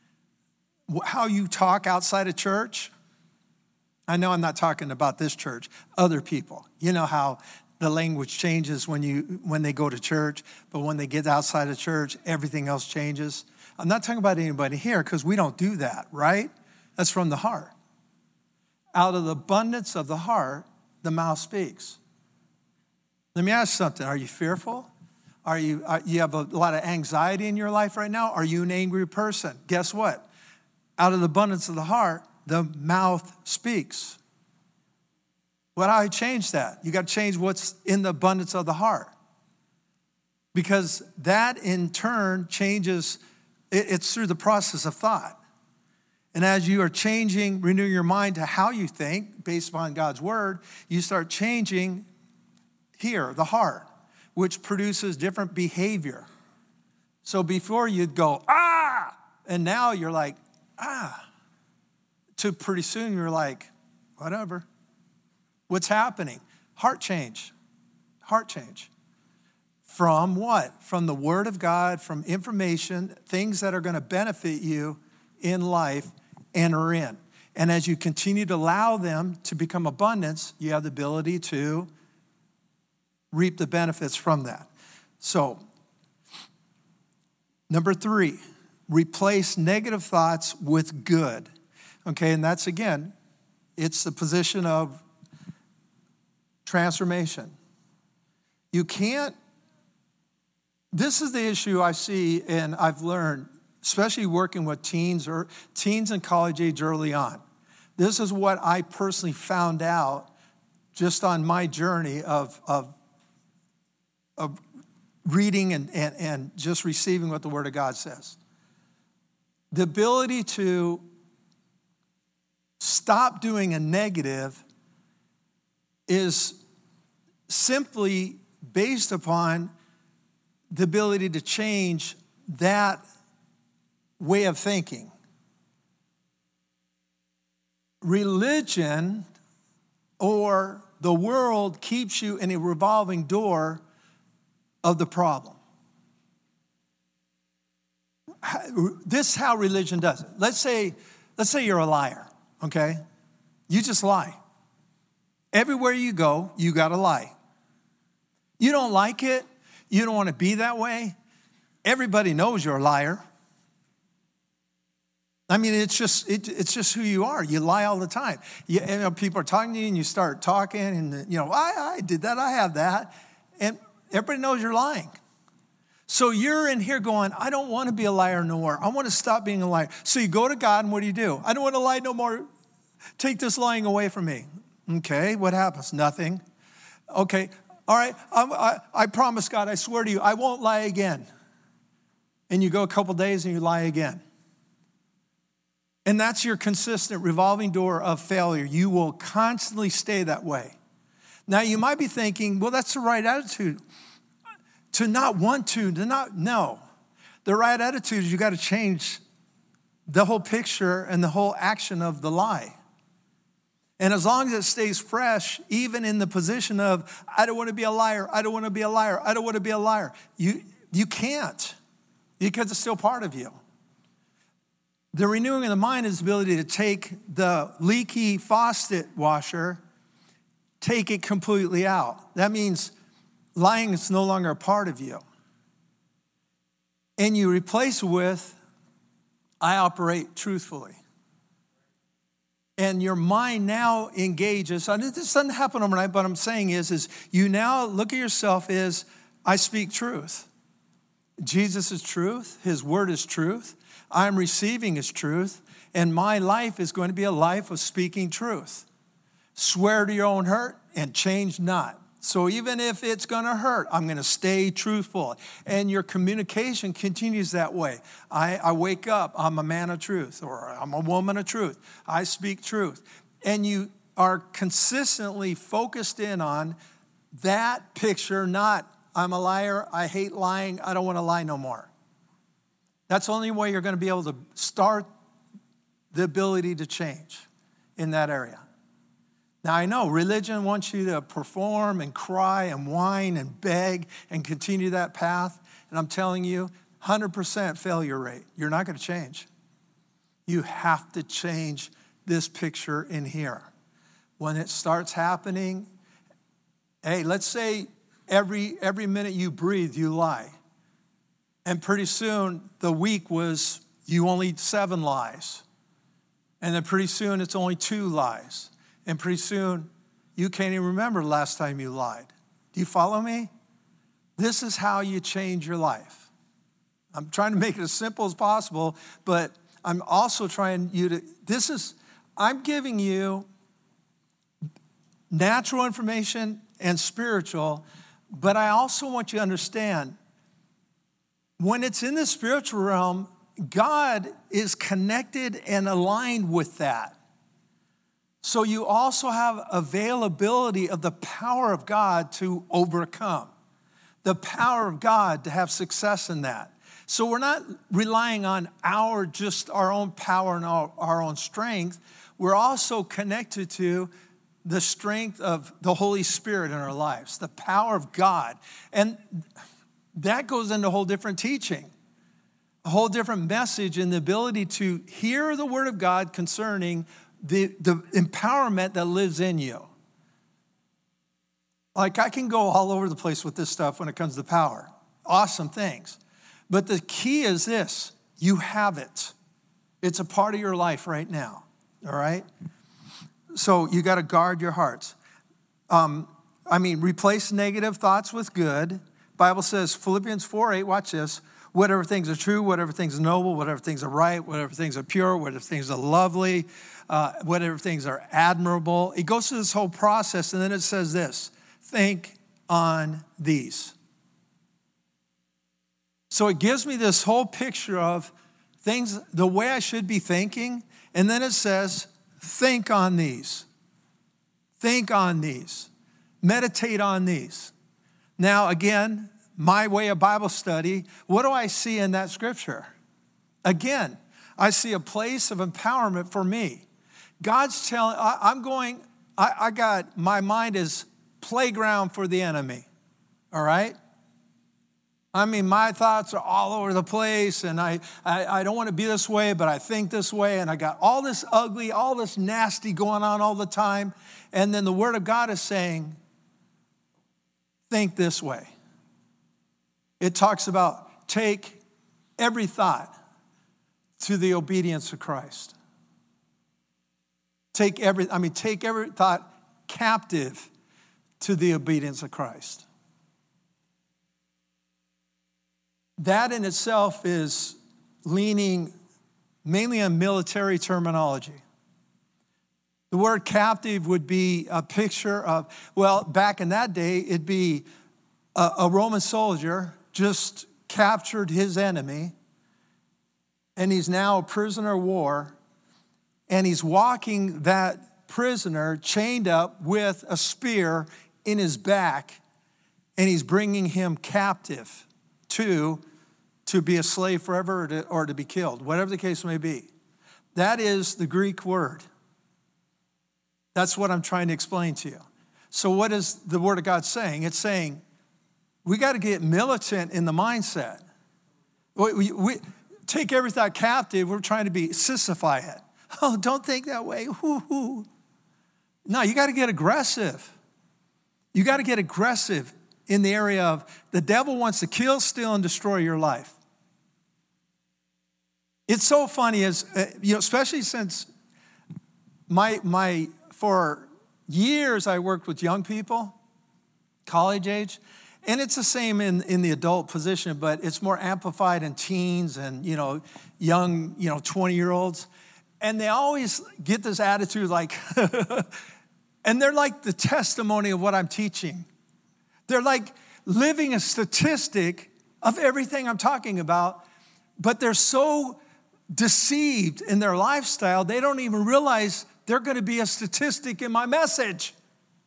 How you talk outside of church, I know I'm not talking about this church, other people. You know how the language changes when they go to church, but when they get outside of church, everything else changes. I'm not talking about anybody here because we don't do that, right? That's from the heart. Out of the abundance of the heart, the mouth speaks. Let me ask you something. Are you fearful? You have a lot of anxiety in your life right now? Are you an angry person? Guess what? Out of the abundance of the heart, the mouth speaks. Well, how do I change that? You got to change what's in the abundance of the heart. Because that in turn changes, it's through the process of thought. And as you are changing, renewing your mind to how you think based upon God's word, you start changing here, the heart, which produces different behavior. So before you'd go, ah, and now you're like, ah. To pretty soon you're like, whatever. What's happening? Heart change. Heart change. From what? From the word of God, from information, things that are going to benefit you in life, enter in. And as you continue to allow them to become abundance, you have the ability to reap the benefits from that. So, number 3, replace negative thoughts with good. Okay, and that's, again, it's the position of transformation. You can't, this is the issue I see and I've learned, especially working with teens or teens in college age early on. This is what I personally found out just on my journey of reading and just receiving what the Word of God says. The ability to stop doing a negative is simply based upon the ability to change that way of thinking. Religion or the world keeps you in a revolving door of the problem. This is how religion does it. Let's say you're a liar, okay? You just lie. Everywhere you go, you got to lie. You don't like it. You don't want to be that way. Everybody knows you're a liar. I mean, it's just who you are. You lie all the time. People are talking to you, and you start talking, and I did that, I have that, and everybody knows you're lying. So you're in here going, I don't want to be a liar no more. I want to stop being a liar. So you go to God, and what do? I don't want to lie no more. Take this lying away from me. Okay, what happens? Nothing. Okay, all right, I promise God, I swear to you, I won't lie again. And you go a couple days and you lie again. And that's your consistent revolving door of failure. You will constantly stay that way. Now, you might be thinking, well, that's the right attitude. To not want to not, no. The right attitude is you got to change the whole picture and the whole action of the lie. And as long as it stays fresh, even in the position of, I don't want to be a liar, I don't want to be a liar, I don't want to be a liar, you can't, because it's still part of you. The renewing of the mind is the ability to take the leaky faucet washer, take it completely out. That means lying is no longer a part of you. And you replace it with, I operate truthfully. And your mind now engages. And this doesn't happen overnight, but what I'm saying is you now look at yourself as, I speak truth. Jesus is truth. His word is truth. I'm receiving his truth. And my life is going to be a life of speaking truth. Swear to your own hurt and change not. So even if it's going to hurt, I'm going to stay truthful. And your communication continues that way. I wake up, I'm a man of truth, or I'm a woman of truth. I speak truth. And you are consistently focused in on that picture, not I'm a liar, I hate lying, I don't want to lie no more. That's the only way you're going to be able to start the ability to change in that area. Now, I know religion wants you to perform and cry and whine and beg and continue that path. And I'm telling you, 100% failure rate. You're not going to change. You have to change this picture in here. When it starts happening, hey, let's say every minute you breathe, you lie. And pretty soon, the week was you only 7 lies. And then pretty soon, it's only 2 lies. And pretty soon, you can't even remember the last time you lied. Do you follow me? This is how you change your life. I'm trying to make it as simple as possible, but I'm also trying you to, I'm giving you natural information and spiritual, but I also want you to understand, when it's in the spiritual realm, God is connected and aligned with that. So you also have availability of the power of God to overcome, the power of God to have success in that. So we're not relying on our own power and our own strength. We're also connected to the strength of the Holy Spirit in our lives, the power of God. And that goes into a whole different teaching, a whole different message, and the ability to hear the word of God concerning the empowerment that lives in you. Like, I can go all over the place with this stuff when it comes to power. Awesome things. But the key is this: you have it. It's a part of your life right now, all right? So you got to guard your hearts. Replace negative thoughts with good. Bible says, Philippians 4:8, watch this: whatever things are true, whatever things are noble, whatever things are right, whatever things are pure, whatever things are lovely, whatever things are admirable. It goes through this whole process, and then it says this: think on these. So it gives me this whole picture of things, the way I should be thinking, and then it says, think on these. Think on these. Meditate on these. Now, again, my way of Bible study, what do I see in that scripture? Again, I see a place of empowerment for me. God's telling, my mind is playground for the enemy, all right? My thoughts are all over the place, and I don't want to be this way, but I think this way, and I got all this ugly, all this nasty going on all the time, and then the Word of God is saying, think this way. It talks about take every thought to the obedience of Christ. Take every thought captive to the obedience of Christ. That in itself is leaning mainly on military terminology. The word captive would be a picture of, back in that day, it'd be a Roman soldier just captured his enemy, and he's now a prisoner of war, and he's walking that prisoner chained up with a spear in his back, and he's bringing him captive to be a slave forever or to be killed, whatever the case may be. That is the Greek word. That's what I'm trying to explain to you. So what is the Word of God saying? It's saying we got to get militant in the mindset. We take every thought captive. We're trying to sissified it. Oh, don't think that way. No, you got to get aggressive. You got to get aggressive in the area of the devil wants to kill, steal, and destroy your life. It's so funny, especially since For years, I worked with young people, college age, and it's the same in the adult position, but it's more amplified in teens and, young, 20-year-olds. And they always get this attitude like, and they're like the testimony of what I'm teaching. They're like living a statistic of everything I'm talking about, but they're so deceived in their lifestyle, they don't even realize they're going to be a statistic in my message.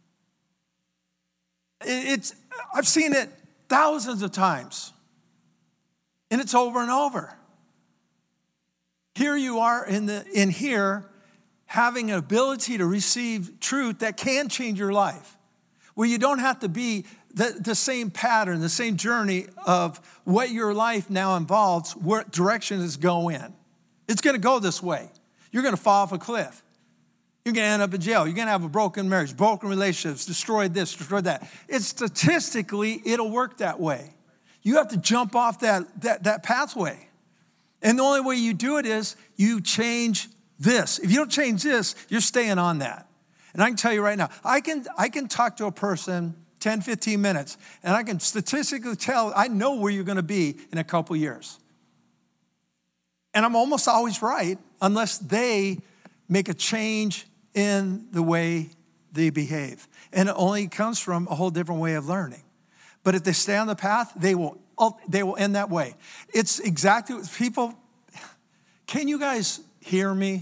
I've seen it thousands of times, and it's over and over. Here you are in here having an ability to receive truth that can change your life, where you don't have to be the same pattern, the same journey of what your life now involves, what direction is go in. It's going to go this way. You're going to fall off a cliff. You're going to end up in jail. You're going to have a broken marriage, broken relationships, destroyed this, destroyed that. Statistically, it'll work that way. You have to jump off that pathway. And the only way you do it is you change this. If you don't change this, you're staying on that. And I can tell you right now, I can talk to a person 10, 15 minutes, and I can statistically tell, I know where you're going to be in a couple years. And I'm almost always right, unless they make a change in the way they behave. And it only comes from a whole different way of learning. But if they stay on the path, they will end that way. It's exactly what people, can you guys hear me?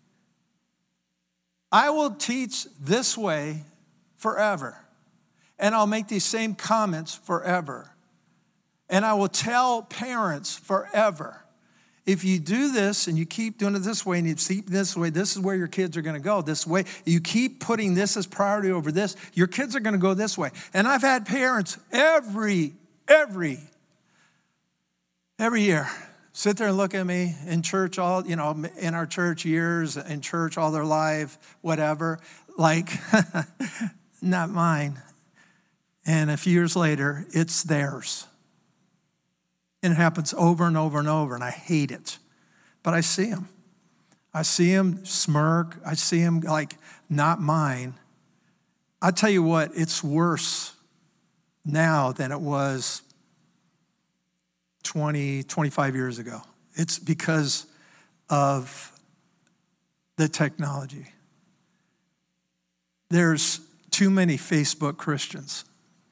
I will teach this way forever. And I'll make these same comments forever. And I will tell parents forever. If you do this and you keep doing it this way and you keep this way, this is where your kids are going to go this way. You keep putting this as priority over this, your kids are going to go this way. And I've had parents every year sit there and look at me in church in our church years, in church all their life, whatever, like, not mine. And a few years later, it's theirs. And it happens over and over and over, and I hate it. But I see them. I see them smirk. I see them like, not mine. I tell you what, it's worse now than it was 20, 25 years ago. It's because of the technology. There's too many Facebook Christians.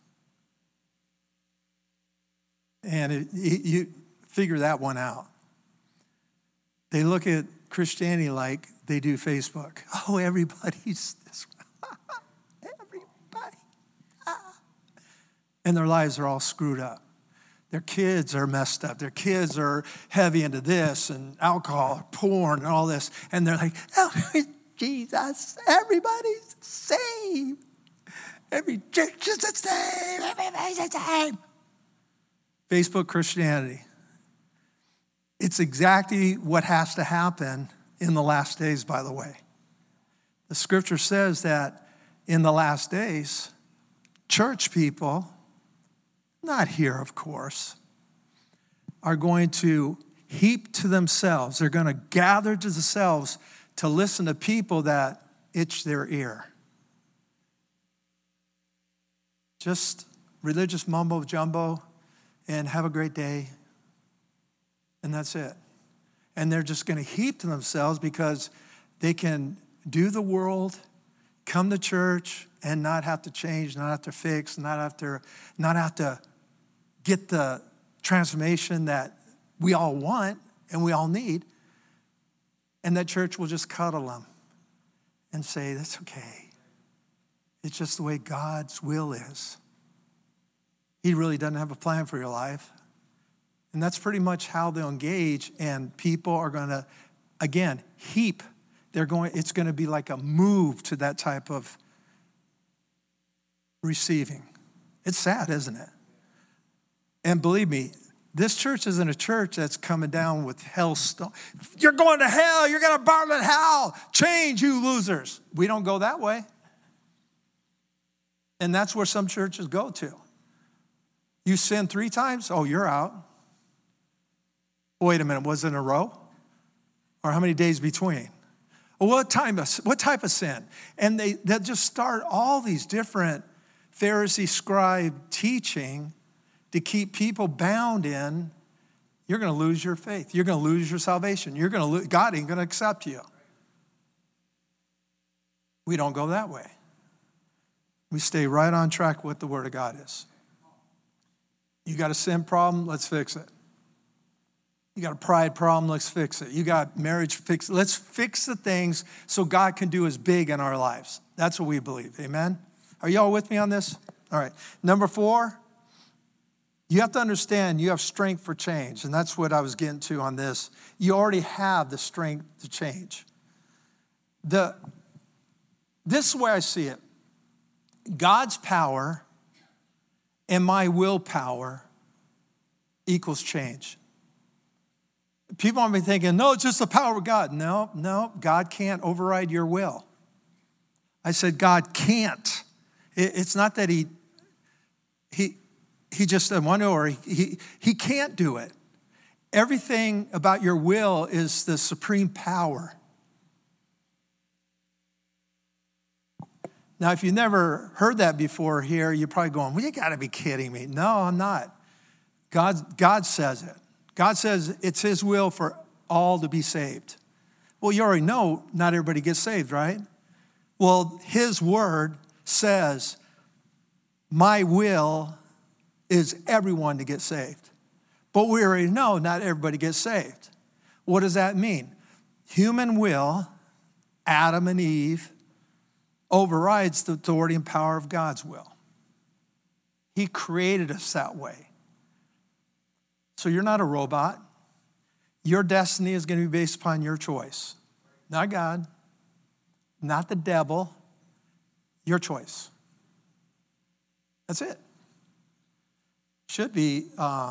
And you figure that one out. They look at Christianity like they do Facebook. Oh, everybody's this way. Everybody. And their lives are all screwed up. Their kids are messed up. Their kids are heavy into this and alcohol, porn, and all this. And they're like, oh, Jesus, everybody's the same. Every church is the same. Everybody's the same. Facebook Christianity. It's exactly what has to happen in the last days, by the way. The scripture says that in the last days, church people, not here, of course, are going to heap to themselves. They're going to gather to themselves to listen to people that itch their ear. Just religious mumbo jumbo. And have a great day. And that's it. And they're just going to heap to themselves because they can do the world, come to church, and not have to change, not have to fix, not have to get the transformation that we all want and we all need. And that church will just cuddle them and say, that's okay. It's just the way God's will is. He really doesn't have a plan for your life. And that's pretty much how they'll engage. And people are going to, again, heap. It's going to be like a move to that type of receiving. It's sad, isn't it? And believe me, this church isn't a church that's coming down with hellstone. You're going to hell. You're going to burn in hell. Change, you losers. We don't go that way. And that's where some churches go to. You sin 3 times? Oh, you're out. Wait a minute, was it in a row? Or how many days between? Well, what type of sin? And they'll just start all these different Pharisee scribe teaching to keep people bound in, you're going to lose your faith. You're going to lose your salvation. God ain't going to accept you. We don't go that way. We stay right on track with what the Word of God is. You got a sin problem, let's fix it. You got a pride problem, let's fix it. You got marriage, fix it. Let's fix the things so God can do his big in our lives. That's what we believe, amen? Are you all with me on this? All right. Number 4, you have to understand you have strength for change, and that's what I was getting to on this. You already have the strength to change. This is the way I see it. God's power and my willpower equals change. People might be thinking, no, it's just the power of God. No, God can't override your will. I said God can't. It's not that he just doesn't want to, or he can't do it. Everything about your will is the supreme power. Now, if you've never heard that before here, you're probably going, well, you got to be kidding me. No, I'm not. God says it. God says it's his will for all to be saved. Well, you already know not everybody gets saved, right? Well, his word says, my will is everyone to get saved. But we already know not everybody gets saved. What does that mean? Human will, Adam and Eve, overrides the authority and power of God's will. He created us that way. So you're not a robot. Your destiny is going to be based upon your choice. Not God, not the devil, your choice. That's it. Should be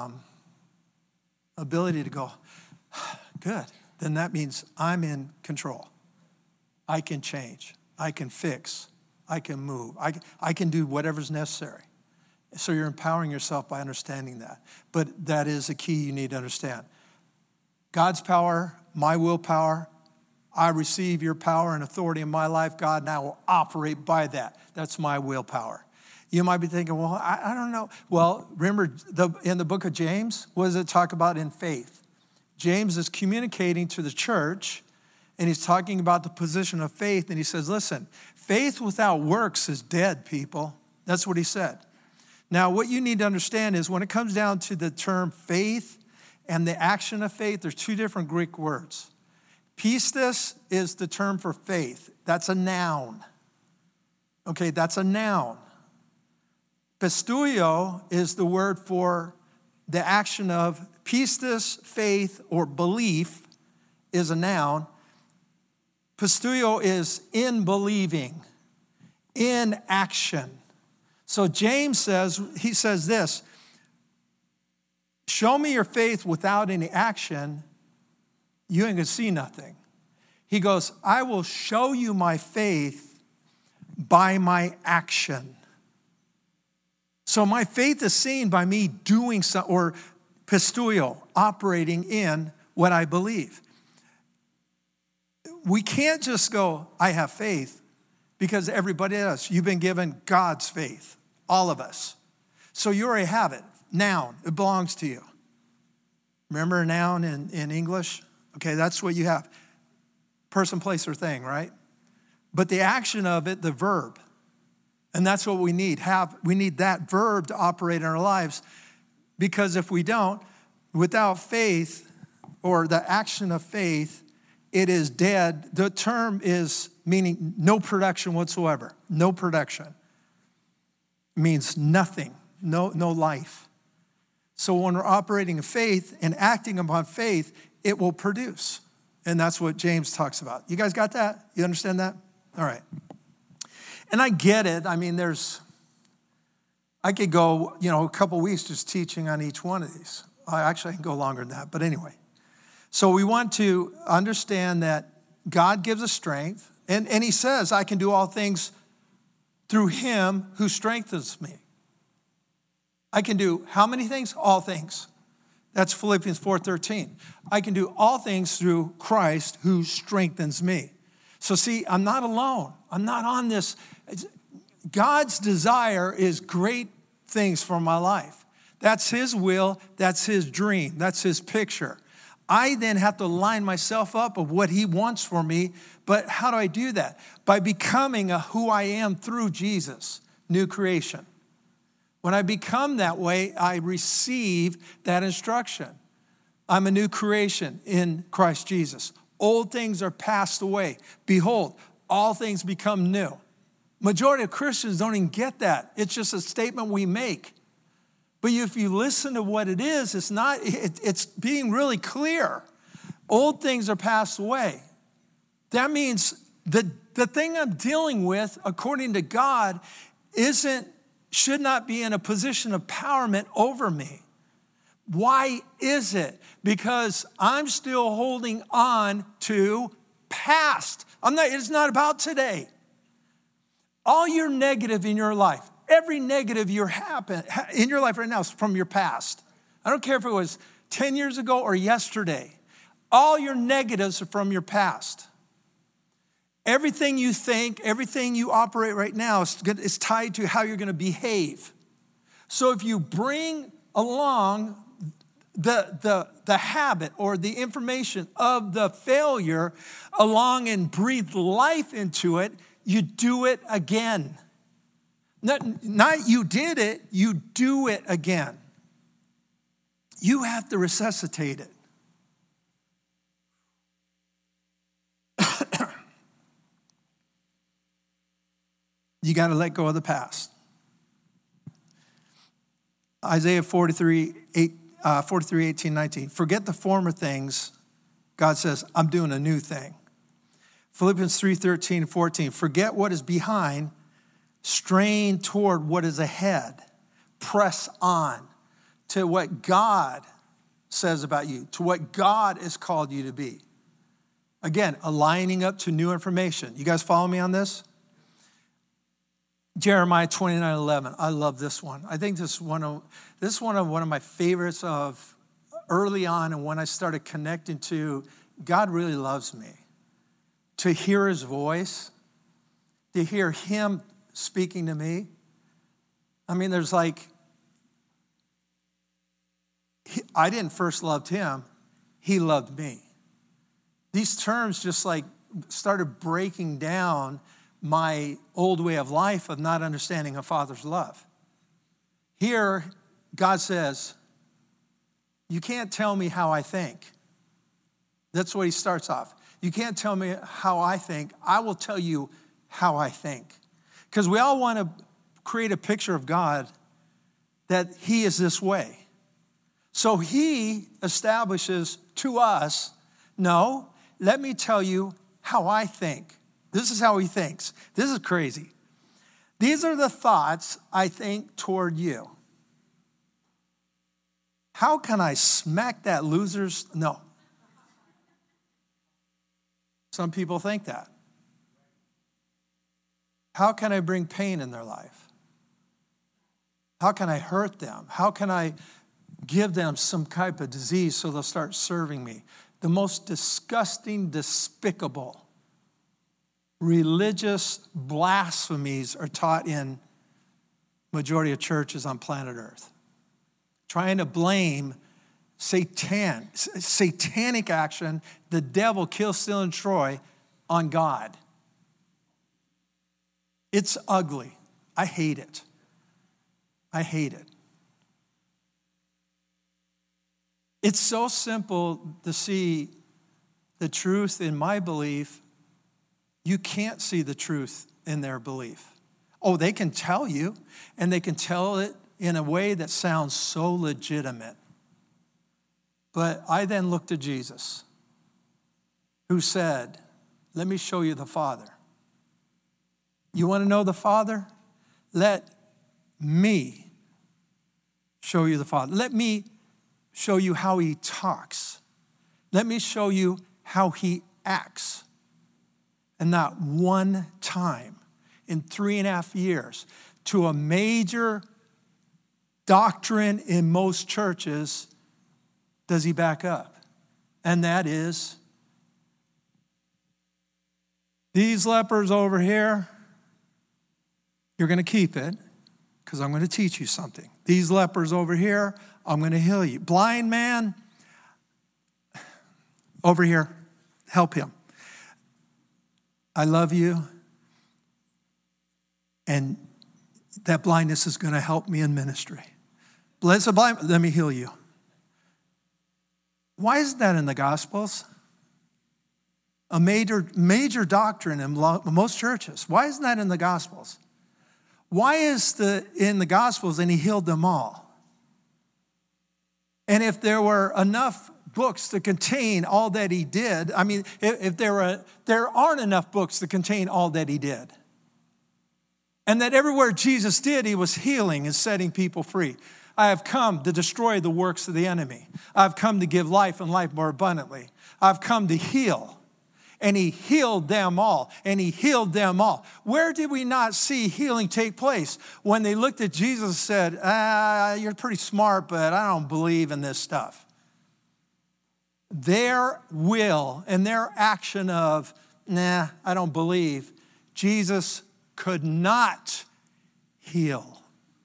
ability to go, good. Then that means I'm in control. I can change. I can fix. I can move. I can do whatever's necessary. So you're empowering yourself by understanding that. But that is a key you need to understand. God's power, my willpower, I receive your power and authority in my life, God, and I will operate by that. That's my willpower. You might be thinking, well, I don't know. Well, remember in the book of James, what does it talk about in faith? James is communicating to the church, and he's talking about the position of faith, and he says, listen, faith without works is dead, people. That's what he said. Now, what you need to understand is when it comes down to the term faith and the action of faith, there's 2 different Greek words. Pistis is the term for faith. That's a noun. Okay, that's a noun. Pisteuo is the word for the action of pistis, faith, or belief is a noun. Pisteuo is in believing, in action. So James says this, show me your faith without any action, you ain't gonna see nothing. He goes, I will show you my faith by my action. So my faith is seen by me doing something, or pisteuo, operating in what I believe. We can't just go, I have faith, because everybody else, you've been given God's faith. All of us. So you already have it. Noun, it belongs to you. Remember a noun in English? Okay, that's what you have. Person, place, or thing, right? But the action of it, the verb. And that's what we need. We need that verb to operate in our lives. Because if we don't, without faith or the action of faith, it is dead. The term is meaning no production whatsoever. No production. Means nothing, no life. So when we're operating in faith and acting upon faith, it will produce. And that's what James talks about. You guys got that? You understand that? All right. And I get it. I mean, I could go, a couple weeks just teaching on each one of these. I can go longer than that, but anyway. So we want to understand that God gives us strength, and he says, I can do all things through him who strengthens me. I can do how many things? All things. That's Philippians 4:13. I can do all things through Christ who strengthens me. So see, I'm not alone. I'm not on this. God's desire is great things for my life. That's his will. That's his dream. That's his picture. I then have to line myself up of what he wants for me. But how do I do that? By becoming who I am through Jesus, new creation. When I become that way, I receive that instruction. I'm a new creation in Christ Jesus. Old things are passed away. Behold, all things become new. Majority of Christians don't even get that. It's just a statement we make. But if you listen to what it is, it's being really clear. Old things are passed away. That means the thing I'm dealing with, according to God, should not be in a position of empowerment over me. Why is it? Because I'm still holding on to past. It's not about today. All your negative in your life, every negative you have in your life right now is from your past. I don't care if it was 10 years ago or yesterday. All your negatives are from your past. Everything you think, everything you operate right now is tied to how you're going to behave. So if you bring along the habit or the information of the failure along and breathe life into it, you do it again. Not you did it, you do it again. You have to resuscitate it. You got to let go of the past. Isaiah 43, 18, 19. Forget the former things. God says, I'm doing a new thing. Philippians 3, 13, 14. Forget what is behind. Strain toward what is ahead. Press on to what God says about you, to what God has called you to be. Again, aligning up to new information. You guys follow me on this? Jeremiah 29:11. I love this one. I think this is one of my favorites of early on, and when I started connecting to God really loves me. To hear his voice, to hear him speaking to me. I mean, there's I didn't first love him, he loved me. These terms just started breaking down my old way of life of not understanding a father's love. Here, God says, you can't tell me how I think. That's what he starts off. You can't tell me how I think. I will tell you how I think. Because we all want to create a picture of God that he is this way. So he establishes to us, no, let me tell you how I think. This is how he thinks. This is crazy. These are the thoughts I think toward you. How can I smack that loser's? No. Some people think that. How can I bring pain in their life? How can I hurt them? How can I give them some type of disease so they'll start serving me? The most disgusting, despicable religious blasphemies are taught in majority of churches on planet Earth. Trying to blame satanic action, the devil, kill, steal, and destroy, on God. It's ugly. I hate it. I hate it. It's so simple to see the truth in my belief. You can't see the truth in their belief. Oh, they can tell you, and they can tell it in a way that sounds so legitimate. But I then looked to Jesus, who said, let me show you the Father. You want to know the Father? Let me show you the Father. Let me show you how he talks. Let me show you how he acts. And not one time in 3.5 years to a major doctrine in most churches does he back up. And that is These lepers over here, you're going to keep it because I'm going to teach you something. These lepers over here, I'm going to heal you. Blind man, over here, help him. I love you, and that blindness is going to help me in ministry. Blessed blind, let me heal you. Why isn't that in the Gospels? A major doctrine in most churches. Why isn't that in the Gospels? Why is in the Gospels and he healed them all? And if there were enough books to contain all that he did, I mean, if there aren't enough books to contain all that he did. And that everywhere Jesus did, he was healing and setting people free. I have come to destroy the works of the enemy. I've come to give life and life more abundantly. I've come to heal. And he healed them all. And he healed them all. Where did we not see healing take place? When they looked at Jesus and said, you're pretty smart, but I don't believe in this stuff. Their will and their action of, I don't believe, Jesus could not heal.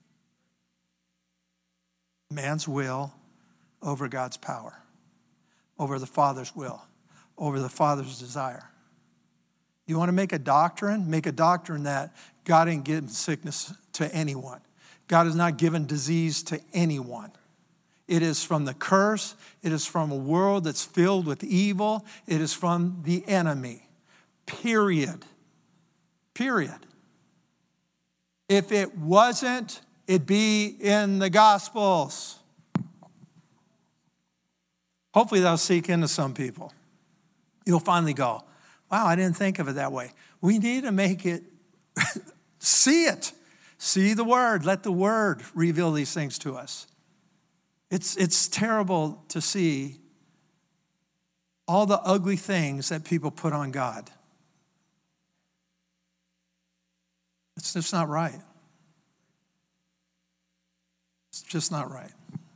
Man's will over God's power, over the Father's will, over the Father's desire. You want to make a doctrine? Make a doctrine that God ain't given sickness to anyone. God has not given disease to anyone. It is from the curse. It is from a world that's filled with evil. It is from the enemy. Period. Period. If it wasn't, it'd be in the Gospels. Hopefully that'll sink into some people. You'll finally go, wow, I didn't think of it that way. We need to make it, see it. See the Word. Let the Word reveal these things to us. It's terrible to see all the ugly things that people put on God. It's just not right. It's just not right.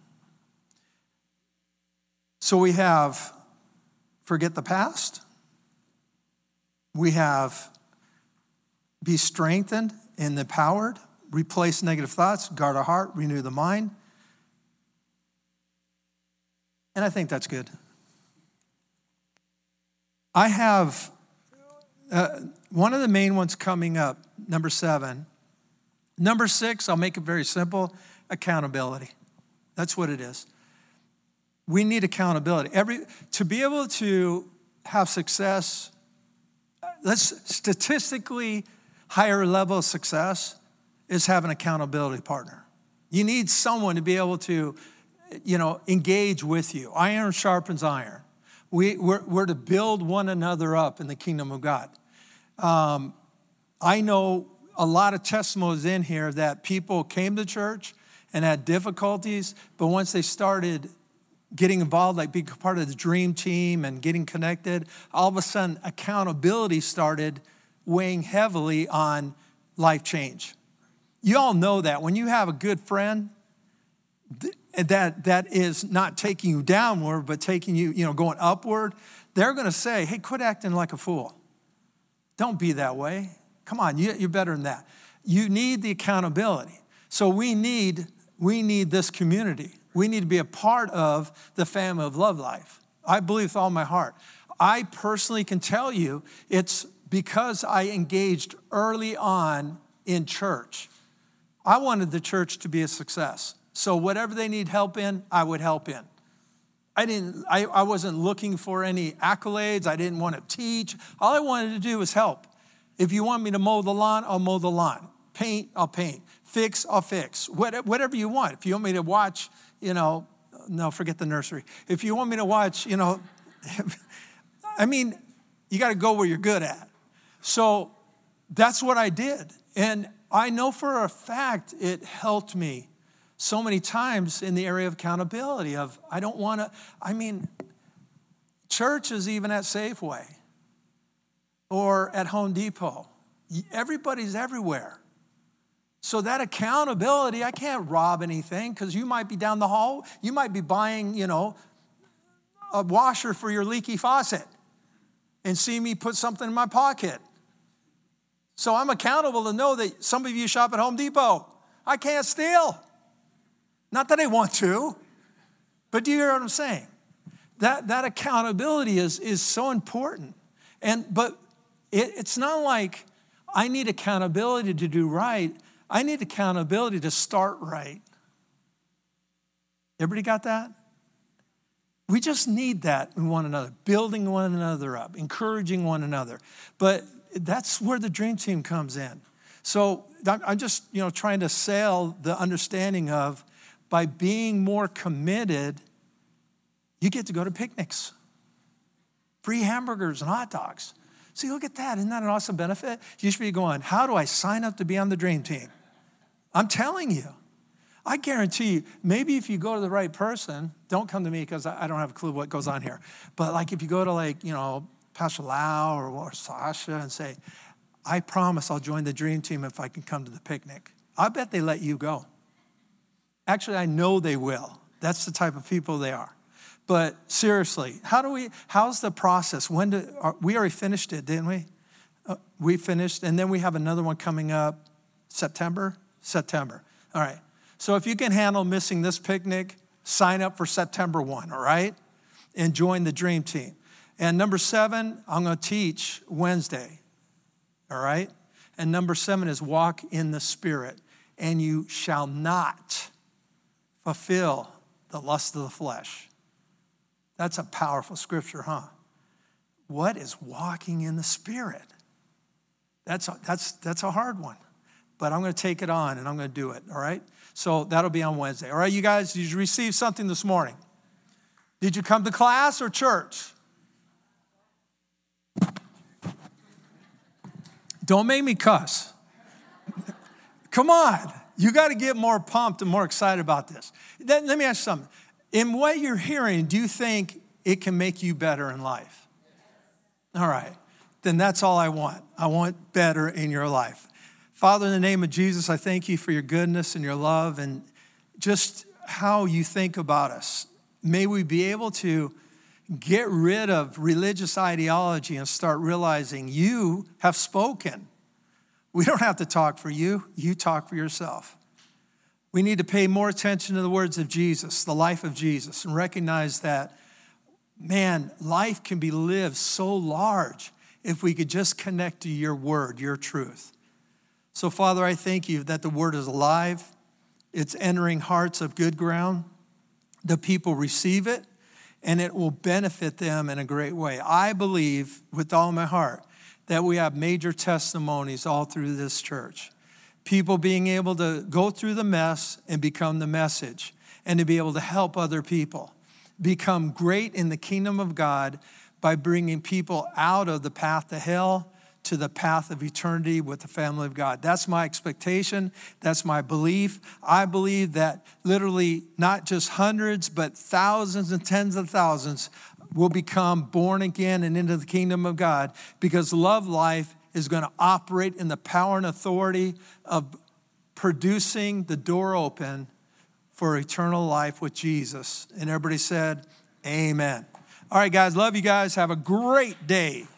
So we have forget the past. We have be strengthened and empowered, replace negative thoughts, guard our heart, renew the mind. And I think that's good. I have one of the main ones coming up, number 7. Number 6, I'll make it very simple, accountability. That's what it is. We need accountability. To be able to have success, let's statistically higher level of success is have an accountability partner. You need someone to be able to, engage with you. Iron sharpens iron. We're to build one another up in the kingdom of God. I know a lot of testimonies in here that people came to church and had difficulties, but once they started getting involved, like being part of the dream team and getting connected, all of a sudden accountability started weighing heavily on life change. You all know that when you have a good friend that is not taking you downward, but taking you, going upward, they're going to say, hey, quit acting like a fool. Don't be that way. Come on, you're better than that. You need the accountability. So we need this community. We need to be a part of the family of Love Life. I believe with all my heart. I personally can tell you it's because I engaged early on in church. I wanted the church to be a success. So whatever they need help in, I would help in. I wasn't looking for any accolades. I didn't want to teach. All I wanted to do was help. If you want me to mow the lawn, I'll mow the lawn. Paint, I'll paint. Fix, I'll fix. Whatever you want. If you want me to watch, no, forget the nursery. If you want me to watch, you got to go where you're good at. So that's what I did. And I know for a fact it helped me so many times in the area of accountability of, church is even at Safeway or at Home Depot. Everybody's everywhere. So that accountability, I can't rob anything because you might be down the hall. You might be buying, a washer for your leaky faucet and see me put something in my pocket. So I'm accountable to know that some of you shop at Home Depot. I can't steal. Not that I want to, but do you hear what I'm saying? That accountability is so important. But it's not like I need accountability to do right. I need accountability to start right. Everybody got that? We just need that in one another, building one another up, encouraging one another. But that's where the dream team comes in. So I'm just, trying to sail the understanding of by being more committed, you get to go to picnics. Free hamburgers and hot dogs. See, look at that. Isn't that an awesome benefit? You should be going, how do I sign up to be on the dream team? I'm telling you. I guarantee you, maybe if you go to the right person, don't come to me because I don't have a clue what goes on here. But like if you go to Pastor Lau or Sasha and say, I promise I'll join the dream team if I can come to the picnic. I bet they let you go. Actually, I know they will. That's the type of people they are. But seriously, how's the process? We already finished it, didn't we? We finished, and then we have another one coming up September. All right. So if you can handle missing this picnic, sign up for September 1, all right? And join the dream team. And number 7, I'm going to teach Wednesday, all right? And number 7 is walk in the Spirit. And you shall not fulfill the lust of the flesh. That's a powerful scripture, huh? What is walking in the Spirit? That's a hard one. But I'm going to take it on and I'm going to do it, all right? So that'll be on Wednesday. All right, you guys, did you receive something this morning? Did you come to class or church? Don't make me cuss. Come on. You got to get more pumped and more excited about this. Let me ask you something. In what you're hearing, do you think it can make you better in life? All right. Then that's all I want. I want better in your life. Father, in the name of Jesus, I thank you for your goodness and your love and just how you think about us. May we be able to get rid of religious ideology and start realizing you have spoken. We don't have to talk for you. You talk for yourself. We need to pay more attention to the words of Jesus, the life of Jesus, and recognize that, man, life can be lived so large if we could just connect to your word, your truth. So, Father, I thank you that the word is alive. It's entering hearts of good ground. The people receive it, and it will benefit them in a great way. I believe with all my heart that we have major testimonies all through this church. People being able to go through the mess and become the message, and to be able to help other people become great in the kingdom of God by bringing people out of the path to hell to the path of eternity with the family of God. That's my expectation. That's my belief. I believe that literally not just hundreds, but thousands and tens of thousands will become born again and into the kingdom of God because Love Life is going to operate in the power and authority of producing the door open for eternal life with Jesus. And everybody said, amen. All right, guys, love you guys. Have a great day.